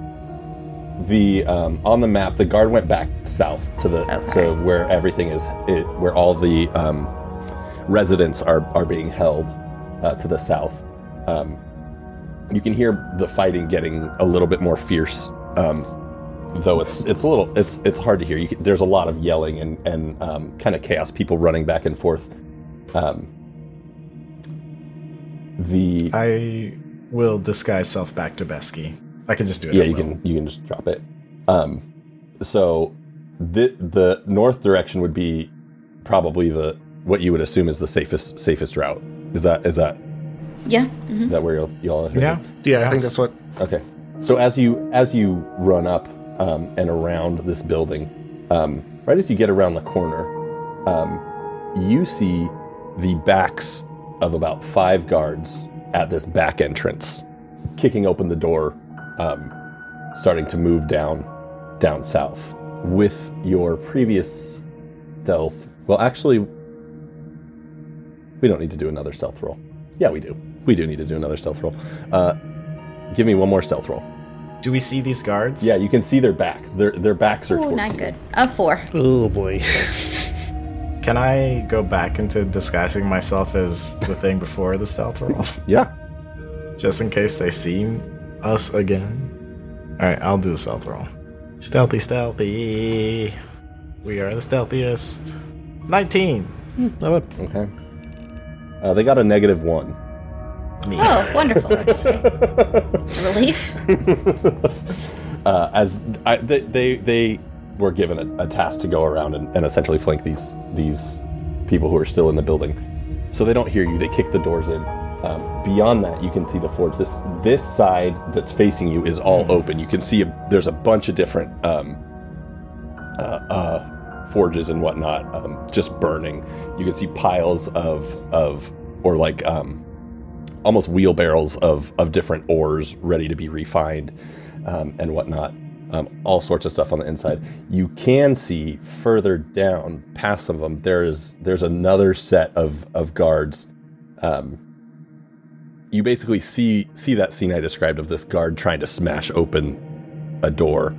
on the map. The guard went back south to to where everything is, where all the residents are being held to the south. You can hear the fighting getting a little bit more fierce, though it's hard to hear. There's a lot of yelling and kind of chaos, people running back and forth. I will disguise self back to Besky. I can just do it. Yeah, you can just drop it. So the north direction would be probably what you would assume is the safest route. Is that? Yeah. Mm-hmm. Is that where y'all are headed? Yeah. I think that's what. Okay. So as you run up and around this building, right as you get around the corner, you see the backs of about 5 guards at this back entrance, kicking open the door, starting to move down south. With your previous stealth, well, actually, we don't need to do another stealth roll. Yeah, we do. We do need to do another stealth roll. Give me one more stealth roll. Do we see these guards? Yeah, you can see their backs. Their backs are towards not you. Good. A 4. Oh boy. Can I go back into disguising myself as the thing before the stealth roll? Yeah. Just in case they see us again. Alright, I'll do the stealth roll. Stealthy. We are the stealthiest. 19. Okay. They got a -1. Me. Oh, wonderful. Relief. They were given a task to go around and essentially flank these people who are still in the building. So they don't hear you. They kick the doors in. Beyond that, you can see the forge. This side that's facing you is all open. You can see there's a bunch of different forges and whatnot just burning. You can see piles of almost wheelbarrows of different ores ready to be refined and whatnot. All sorts of stuff on the inside. You can see further down past some of them. There's another set of guards. You basically see that scene I described of this guard trying to smash open a door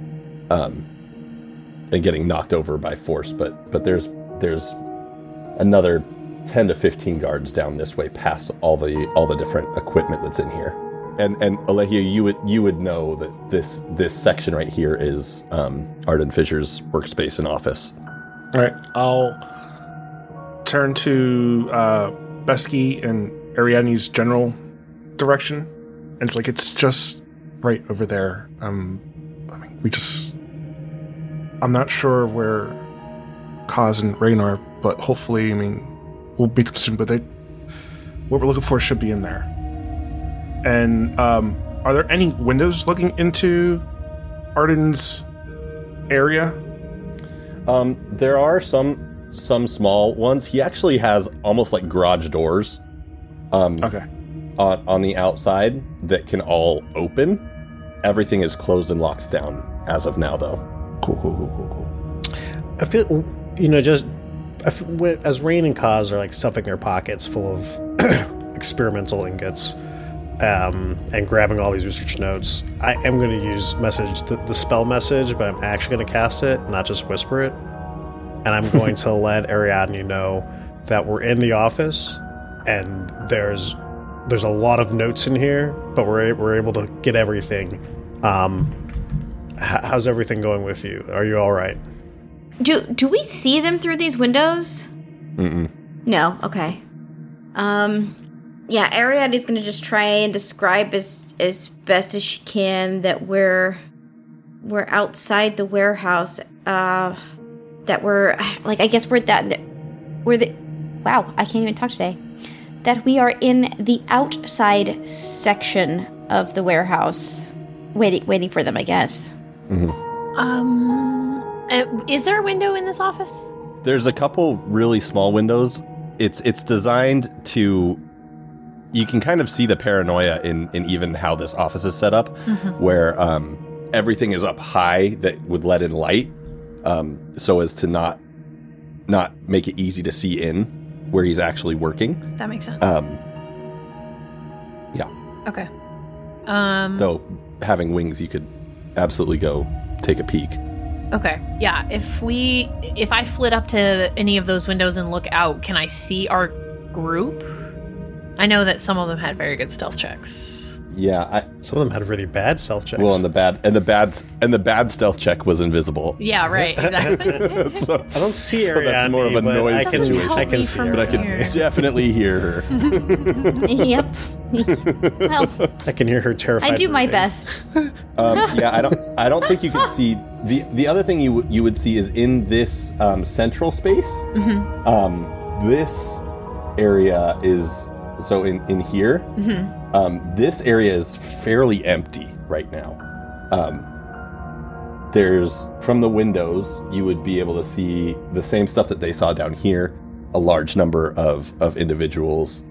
and getting knocked over by force. But there's another 10 to 15 guards down this way past all the different equipment that's in here. And Alehia, you would know that this section right here is Arden Fisher's workspace and office. All right, I'll turn to Besky and Ariadne's general direction, and it's just right over there. I'm not sure where Kaz and Rain are, but hopefully, we'll meet them soon. But what we're looking for should be in there. And are there any windows looking into Arden's area? There are some small ones. He actually has almost like garage doors. Okay. On the outside that can all open. Everything is closed and locked down as of now, though. Cool. I feel, as Rain and Kaz are stuffing their pockets full of experimental ingots and grabbing all these research notes, I am going to use the spell message, but I'm actually going to cast it, not just whisper it. And I'm going to let Ariadne know that we're in the office and there's a lot of notes in here, but we're able to get everything. How's everything going with you? Are you all right? Do we see them through these windows? Mm-mm. No. Okay. Yeah, Ariadne's going to just try and describe as best as she can that we're outside the warehouse. That we're I guess we're the. Wow, I can't even talk today. That we are in the outside section of the warehouse, waiting for them, I guess. Mm-hmm. Is there a window in this office? There's a couple really small windows. It's designed to. You can kind of see the paranoia in even how this office is set up, where everything is up high that would let in light, so as to not make it easy to see in where he's actually working. That makes sense. Yeah. Okay. Though having wings, you could absolutely go take a peek. Okay. Yeah. If I flit up to any of those windows and look out, can I see our group? I know that some of them had very good stealth checks. Yeah, Some of them had really bad stealth checks. well, and the bad stealth check was invisible. Yeah, right. Exactly. So, I don't see so Ariadne, that's more of a but noise I can, situation. I can see But but I Ariadne. could definitely hear her. Yep. Well, I can hear her terrified. I do my breathing. best. Yeah, I don't think you can see the other thing you would see is in this central space. This area is so in here. This area is fairly empty right now. There's from the windows you would be able to see the same stuff that they saw down here. A large number of individuals,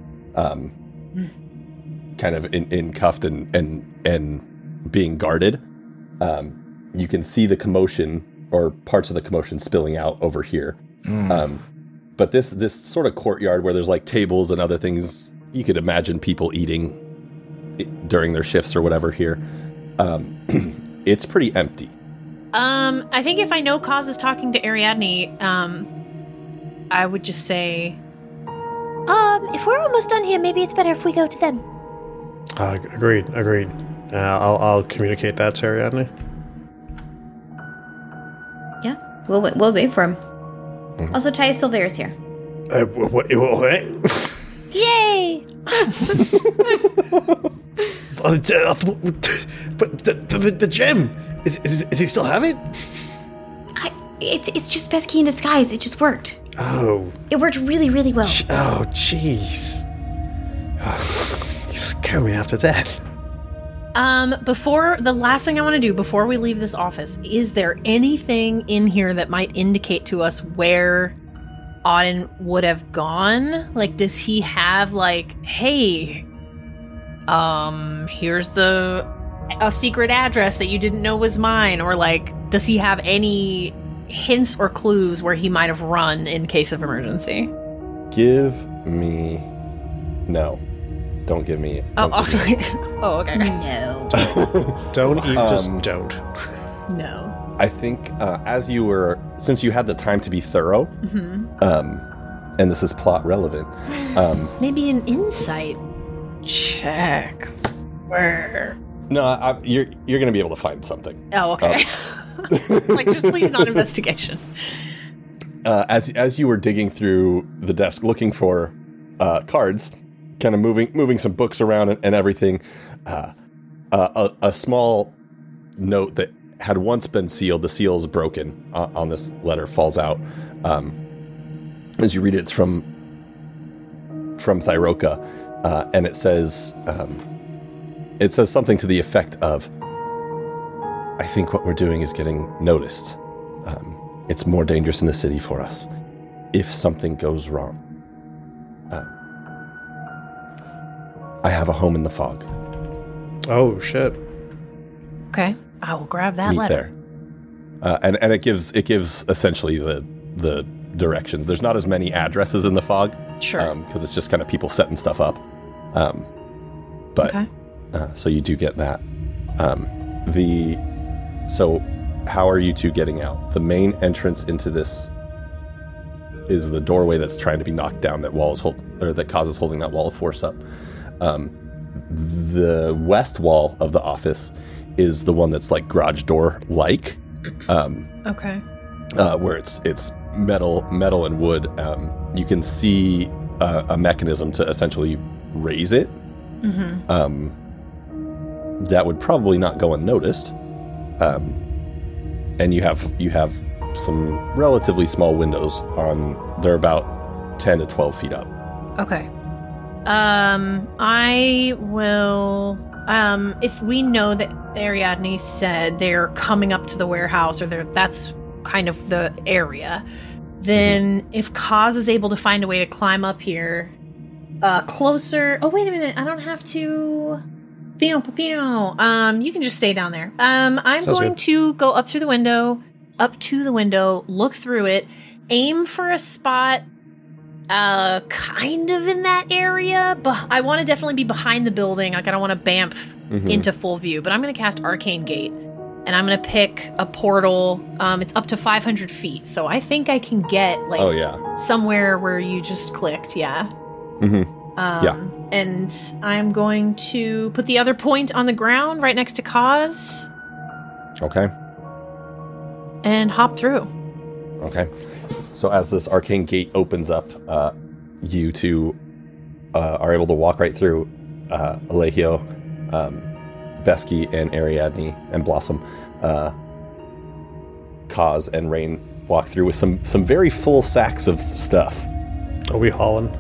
kind of in cuffed and being guarded. You can see the commotion or parts of the commotion spilling out over here. But this sort of courtyard where there's like tables and other things, you could imagine people eating during their shifts or whatever here. It's pretty empty. I think if I know Kaz is talking to Ariadne, I would just say, If we're almost done here, maybe it's better if we go to them. Agreed. I'll communicate that to Ariadne. Yeah, we'll wait for him. Also, Ty Silvera's here. What? Yay! But the gem, is he still have it? It's just Pesky in disguise. It just worked. Oh, It worked really, really well. oh, jeez. You scare me half to death. before the last thing I want to do before we leave this office, is there anything in here that might indicate to us where Auden would have gone? Like, does he have like, hey, here's a secret address that you didn't know was mine, or like, does he have any hints or clues where he might have run in case of emergency? Don't give me. Okay. No. Don't even just don't. No. I think since you had the time to be thorough, and this is plot relevant. Maybe an insight check. Where? No, you're going to be able to find something. Oh, okay. Like, just please not investigation. As you were digging through the desk looking for cards, kind of moving some books around and everything, a small note that had once been sealed, the seal is broken on this letter, falls out. As you read it, it's from Thyroka, and it says something to the effect of, I think what we're doing is getting noticed. It's more dangerous in the city for us if something goes wrong. I have a home in the fog. Oh shit. Okay, I will grab that Meet letter. there. And it gives essentially the directions. There's not as many addresses in the fog. Sure. Because it's just kind of people setting stuff up. But Okay. so you do get that. So how are you two getting out? The main entrance into this is the doorway that's trying to be knocked down. That causes holding that wall of force up. The west wall of the office is the one that's like garage door like. Okay. Where it's metal and wood. You can see a mechanism to essentially raise it. That would probably not go unnoticed. And you have some relatively small windows they're about 10 to 12 feet up. Okay. I will, if we know that Ariadne said they're coming up to the warehouse, or that's kind of the area, then if Kaz is able to find a way to climb up here, closer. Oh, wait a minute. I don't have to. You can just stay down there. I'm Sounds going good. to go up through the window, up to the window, look through it, aim for a spot kind of in that area, but I want to definitely be behind the building. Like, I don't want to bamf into full view, but I'm going to cast Arcane Gate, and I'm going to pick a portal. It's up to 500 feet, so I think I can get, like, somewhere where you just clicked, yeah. And I'm going to put the other point on the ground right next to Kaz. Okay. And hop through. Okay. So as this arcane gate opens up, you two are able to walk right through. Alehio, Besky, and Ariadne, and Blossom, Kaz, and Rain walk through with some very full sacks of stuff. Are we hauling?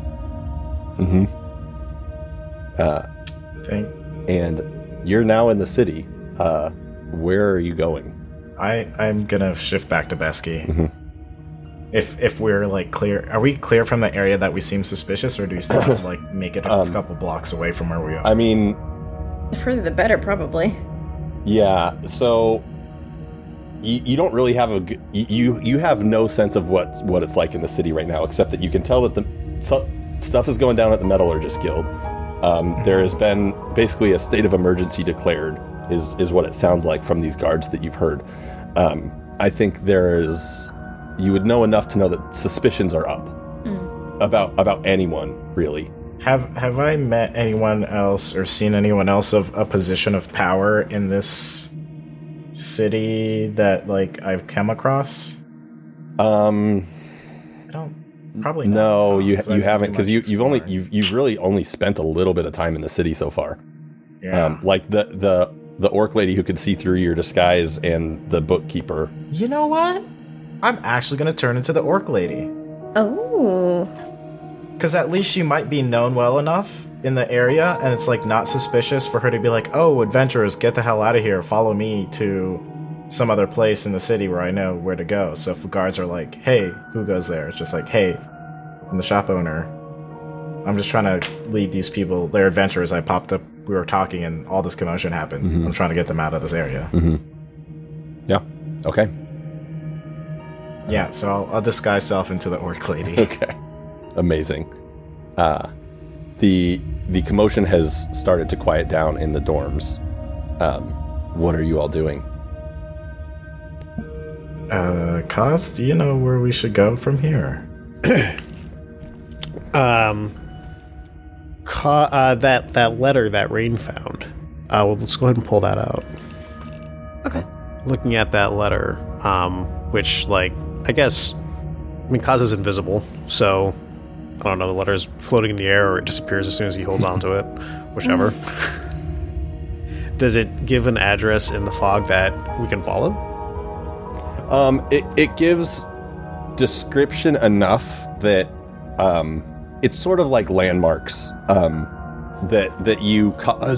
And you're now in the city. Where are you going? I'm gonna shift back to Besky. If we're like clear, are we clear from the area that we seem suspicious, or do we still have to like make it a couple blocks away from where we are? I mean, The further the better, probably. yeah. So you don't really have you have no sense of what it's like in the city right now, except that you can tell that stuff is going down at the Metallurgist Guild. There has been basically a state of emergency declared, is what it sounds like from these guards that you've heard. I think you would know enough to know that suspicions are up about anyone, really. Have I met anyone else or seen anyone else of a position of power in this city that like I've come across? I don't. Probably not. No, you haven't, because you've really only spent a little bit of time in the city so far. Yeah. Like the orc lady who could see through your disguise and the bookkeeper. You know what? I'm actually going to turn into the orc lady. Oh. Because at least she might be known well enough in the area, and it's like not suspicious for her to be like, oh, adventurers, get the hell out of here, follow me to some other place in the city where I know where to go. So if the guards are like, hey, who goes there? It's just like, hey, I'm the shop owner. I'm just trying to lead these people. They're adventurers. I popped up, we were talking, and all this commotion happened. I'm trying to get them out of this area. Yeah. Okay. Yeah, so I'll disguise self into the orc lady. Okay. Amazing. The commotion has started to quiet down in the dorms. What are you all doing? Kaz, do you know where we should go from here? That letter that Rain found. Well, let's go ahead and pull that out. Okay. Looking at that letter, which, like, I guess, Kaz is invisible, so I don't know, the letter's floating in the air or it disappears as soon as he holds onto it, whichever. Does it give an address in the fog that we can follow? It gives description enough that it's sort of like landmarks that you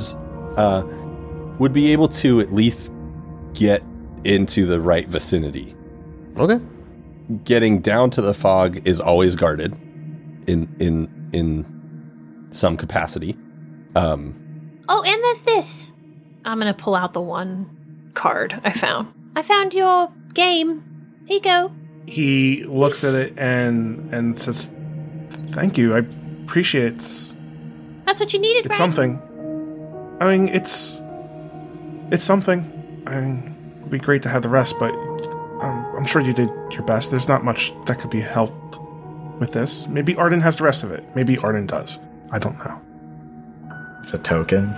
would be able to at least get into the right vicinity. Okay. Getting down to the fog is always guarded in some capacity. Oh, and there's this. I'm going to pull out the one card I found. I found your game. Here you go. He looks at it and says, "Thank you. I appreciate it. That's what you needed, It's right? something. I mean, it's something. I mean, it would be great to have the rest, but I'm sure you did your best. There's not much that could be helped with this. Maybe Arden has the rest of it. Maybe Arden does. I don't know." It's a token.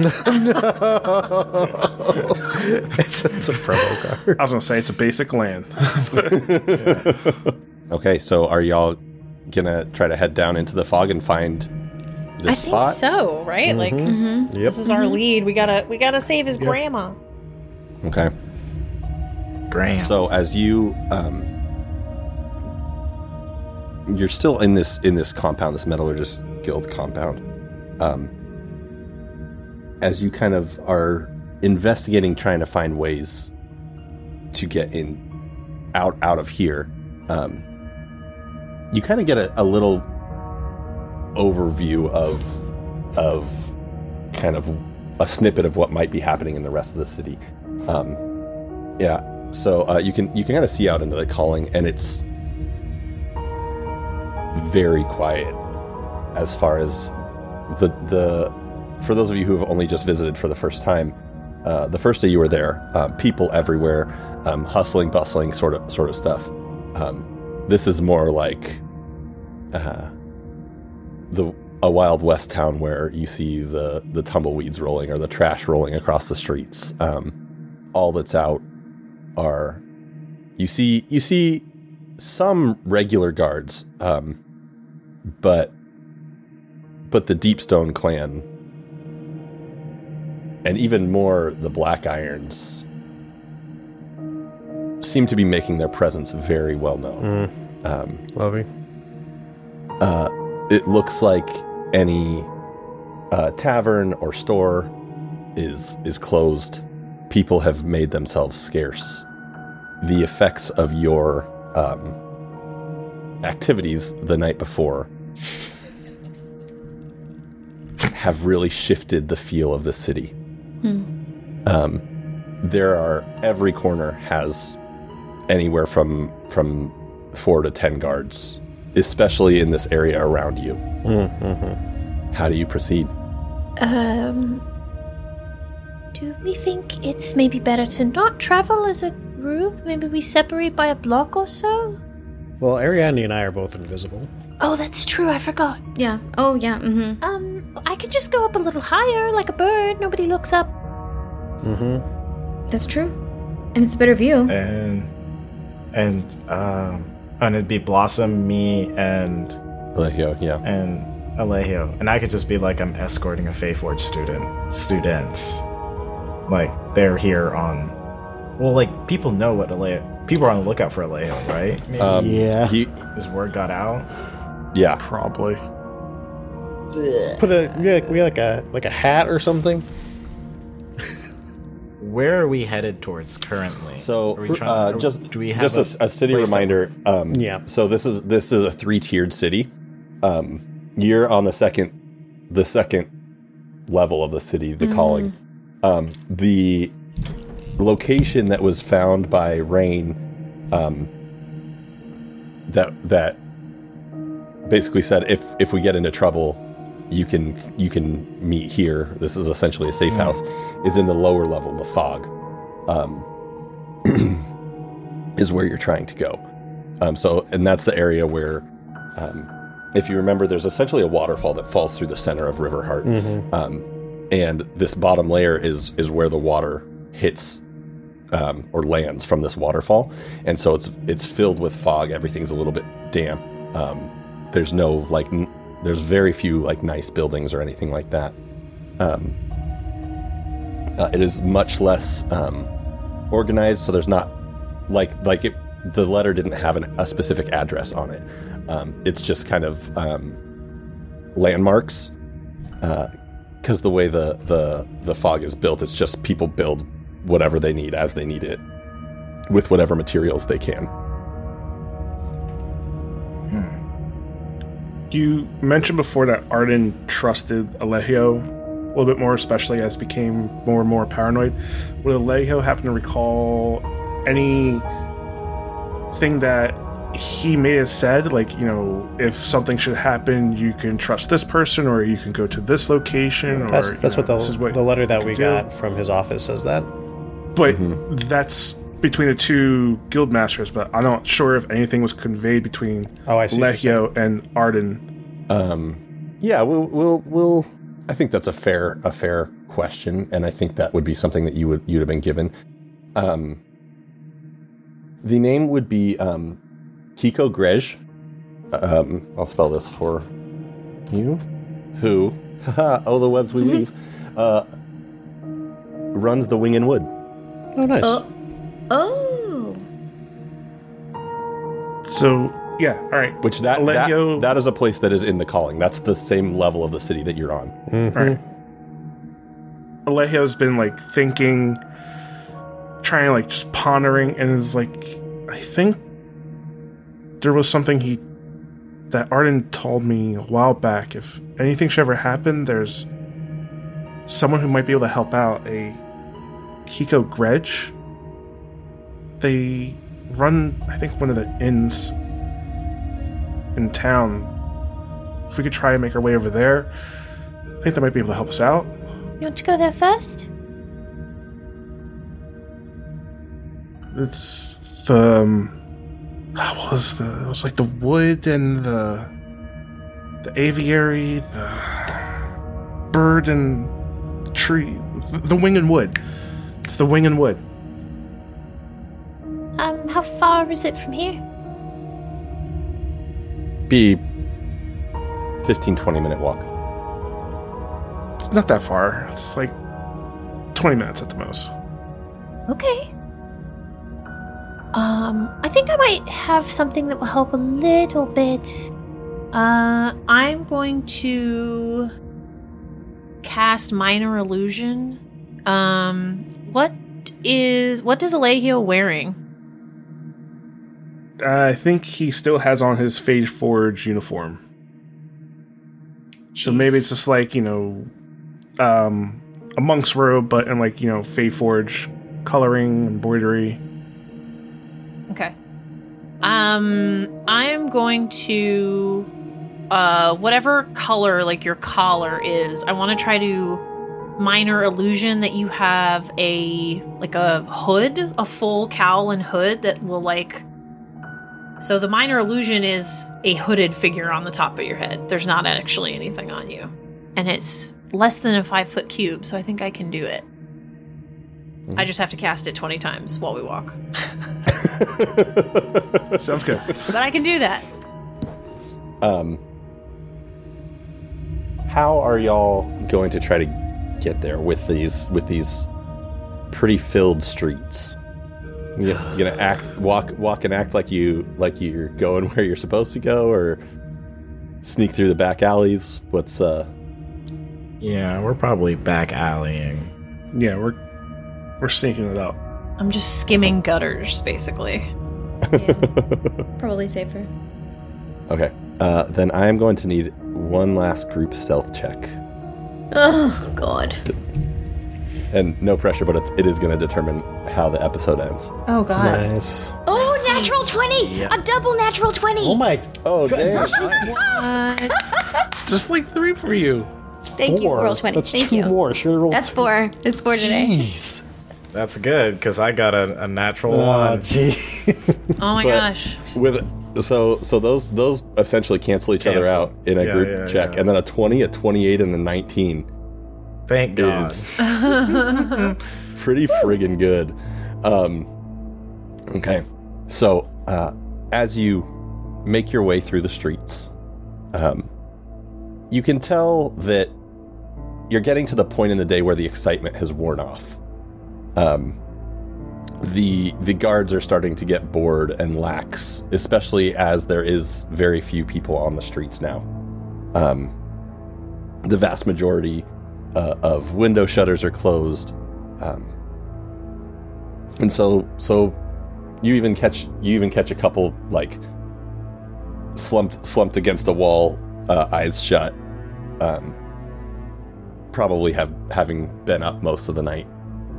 It's a promo card. I was going to say it's a basic land. Okay, so are y'all gonna try to head down into the fog and find this I spot? think so, right? Like, Yep. this is our lead. We gotta save his grandma. Okay. Grams. So as you you're still in this compound, this Metallurgist Guild compound. As you kind of are investigating, trying to find ways to get out of here, you kind of get a little overview of kind of a snippet of what might be happening in the rest of the city. So you can kind of see out into the calling, and it's very quiet as far as the for those of you who have only just visited for the first time. The first day you were there, people everywhere, hustling, bustling, sort of stuff. This is more like a Wild West town where you see the tumbleweeds rolling or the trash rolling across the streets. All that's out are you see some regular guards, but the Deepstone clan, and even more the Black Irons, seem to be making their presence very well known. Lovely. It looks like any tavern or store is closed. People have made themselves scarce. The effects of your activities the night before have really shifted the feel of the city. Every corner has anywhere from 4 to 10 guards, especially in this area around you. How do you proceed? Do we think it's maybe better to not travel as a group? Maybe we separate by a block or so? Well, Ariadne and I are both invisible. Oh, that's true. I forgot. Yeah. Oh, yeah. I could just go up a little higher, like a bird. Nobody looks up. That's true. And it's a better view. And it'd be Blossom, me, and Alejio, yeah. And Alejio. And I could just be like, I'm escorting a Feyforge students. Like, they're here on... Well, like, people know what Alejio... People are on the lookout for Alejio, right? Maybe. Yeah. His word got out? Yeah. Probably. Put like a hat or something. Where are we headed towards currently? So, do we have a city reminder. Yeah. So this is a 3-tiered city. You're on the second level of the city, the calling. The location that was found by Rain, that basically said if we get into trouble, you can meet here. This is essentially a safe house. Is in the lower level, the fog, is where you're trying to go. And that's the area where, if you remember, there's essentially a waterfall that falls through the center of Riverheart. And this bottom layer is where the water hits or lands from this waterfall, and so it's filled with fog. Everything's a little bit damp. There's no there's very few nice buildings or anything like that. It is much less organized, so there's not the letter didn't have a specific address on it. It's just kind of landmarks, because the way the fog is built, it's just people build whatever they need as they need it with whatever materials they can. You mentioned before that Arden trusted Alejio a little bit more, especially as became more and more paranoid. Would Alejio happen to recall anything that he may have said, if something should happen, you can trust this person, or you can go to this location? That's what the letter that we got from his office says that. But that's between the two guild masters, but I'm not sure if anything was conveyed between Alejio and Arden. Yeah, we'll. I think that's a fair question, and I think that would be something that you'd have been given. The name would be Kiko Grej. I'll spell this for you. Who? Oh, the webs we weave. Runs the Wing and Wood. Oh, nice. So, yeah, all right. Which that is a place that is in the calling. That's the same level of the city that you're on. All right. Alejio's been thinking, trying just pondering, and is I think there was something that Arden told me a while back. If anything should ever happen, there's someone who might be able to help out. A Kiko Grej. they run, I think, one of the inns in town. If we could try and make our way over there, I think they might be able to help us out. You want to go there first? It's the what was it was like the wood and the aviary, the bird and tree, the wing and wood. It's the wing and wood. How far is it from here? Be 15-20 minute walk. It's not that far. It's like 20 minutes at the most. Okay. I think I might have something that will help a little bit. I'm going to cast Minor Illusion. What is Alehio wearing? I think he still has on his Phage Forge uniform. So maybe it's just like, a monk's robe, but in like, Phage Forge coloring, embroidery. Okay. I am going to whatever color like your collar is, I want to try to Minor Illusion that you have a hood, a full cowl and hood that will so the Minor Illusion is a hooded figure on the top of your head. There's not actually anything on you. And it's less than a 5-foot cube, so I think I can do it. I just have to cast it 20 times while we walk. Sounds good. But I can do that. How are y'all going to try to get there with these pretty filled streets? You gonna walk and act like you're going where you're supposed to go, or sneak through the back alleys? What's Yeah, we're probably back alleying. Yeah, we're sneaking it out. I'm just skimming gutters, basically. Yeah, probably safer. Okay. Then I am going to need one last group stealth check. Oh, God. And no pressure, but it is going to determine how the episode ends. Oh, God. Nice. Oh, natural 20! Yeah. A double natural 20! Oh my. Oh, damn. Just like 3 for you. Thank you, roll 20. That's Thank 2 you. more. Should have rolled. That's 4. It's 4 today. Jeez. That's good, because I got a natural one. Gee. Oh, my But gosh. So those essentially cancel each other Cancel. out in a Yeah, group yeah, check. yeah. And then a 20, a 28, and a 19 Thank God. is pretty friggin' good. Okay. So as you make your way through the streets, you can tell that you're getting to the point in the day where the excitement has worn off. The guards are starting to get bored and lax, especially as there is very few people on the streets now. The vast majority of window shutters are closed, and so you even catch a couple slumped against a wall, eyes shut, probably having been up most of the night.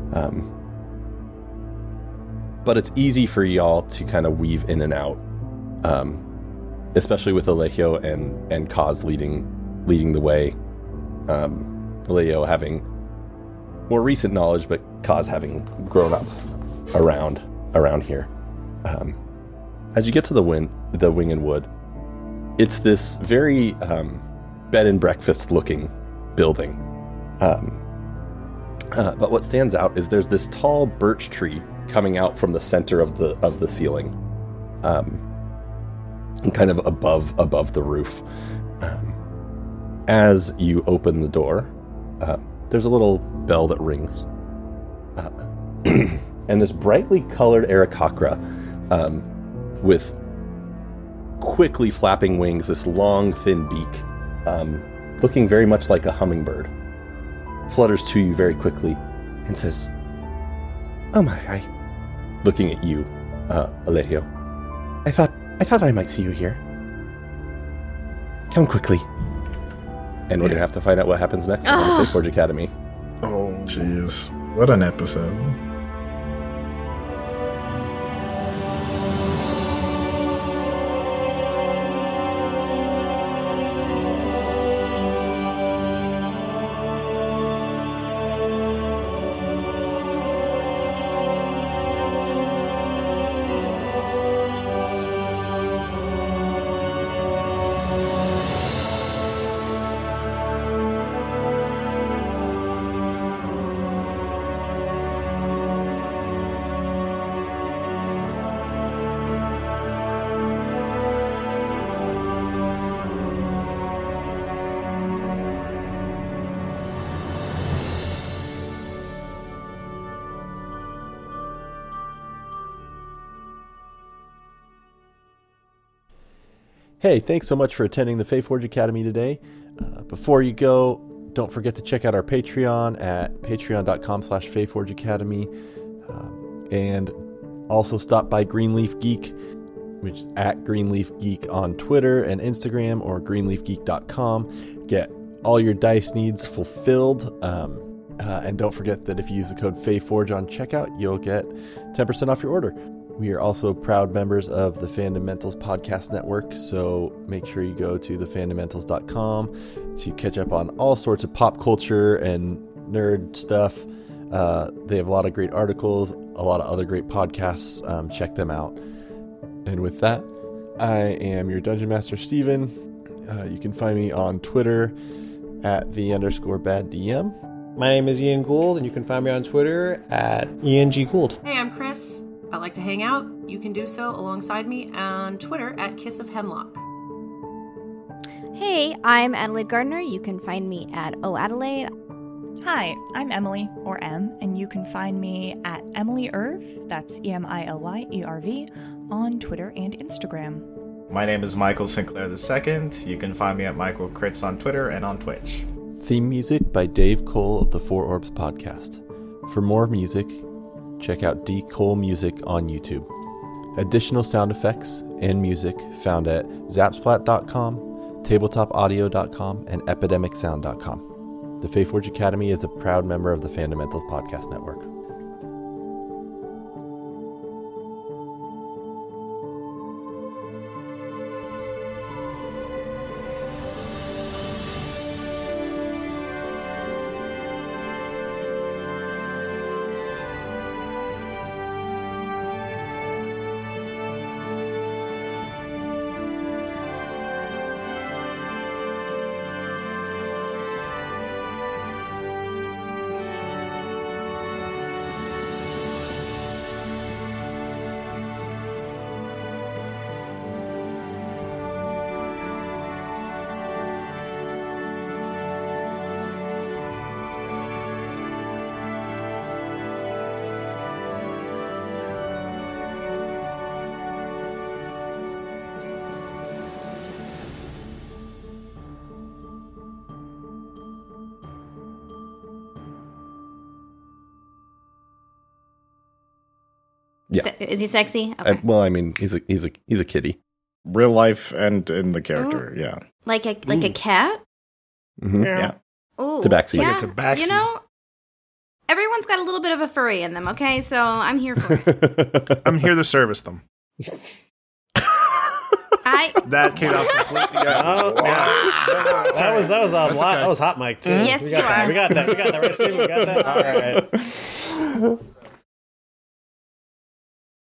But it's easy for y'all to kind of weave in and out, especially with Alehio and Kaz leading the way. Alehio having more recent knowledge, but Kaz having grown up around here. As you get to the wing and wood, it's this very bed and breakfast looking building. But what stands out is there's this tall birch tree coming out from the center of the ceiling, and kind of above the roof. As you open the door, there's a little bell that rings, and this brightly colored Aarakocra, with quickly flapping wings, this long thin beak, looking very much like a hummingbird, flutters to you very quickly and says, "Oh my!" Looking at you, Alehio. I thought I might see you here. Come quickly. And we're gonna have to find out what happens next on the Phage Forge Academy. Oh, jeez. What an episode. Hey, thanks so much for attending the Faeforge Academy today. Before you go, don't forget to check out our Patreon at patreon.com/FaeforgeAcademy. And also stop by Greenleaf Geek, which is at Greenleaf Geek on Twitter and Instagram, or greenleafgeek.com. Get all your dice needs fulfilled. And don't forget that if you use the code FAEFORGE on checkout, you'll get 10% off your order. We are also proud members of the Fundamentals Podcast Network, so make sure you go to thefundamentals.com to catch up on all sorts of pop culture and nerd stuff. They have a lot of great articles, a lot of other great podcasts. Check them out. And with that, I am your Dungeon Master, Steven. You can find me on Twitter at @the_baddDM. My name is Ian Gould, and you can find me on Twitter at ENG Gould. Hey, I'm Chris. I like to hang out. You can do so alongside me on Twitter at Kiss of Hemlock. Hey, I'm Adelaide Gardner. You can find me at OAdelaide. Hi, I'm Emily, or Em, and you can find me at Emily Irv, that's EMILYERV, on Twitter and Instagram. My name is Michael Sinclair II. You can find me at Michael Crits on Twitter and on Twitch. Theme music by Dave Cole of the Four Orbs Podcast. For more music, check out D. Cole Music on YouTube. Additional sound effects and music found at zapsplat.com, tabletopaudio.com, and epidemicsound.com. The Faeforge Academy is a proud member of the Fundamentals Podcast Network. Yeah. Is he sexy? Okay. Well, I mean, he's a kitty. Real life and in the character, yeah. Like a cat? Mm-hmm. Yeah. Ooh, Tabaxi. yeah. Like a tabaxi. You know, everyone's got a little bit of a furry in them, okay? So I'm here for it. I'm here to service them. That came out completely. That was a lot. okay. That was hot mic too. Yes, we got you are. We got that. We got that. Right, Steve? We got that. All right.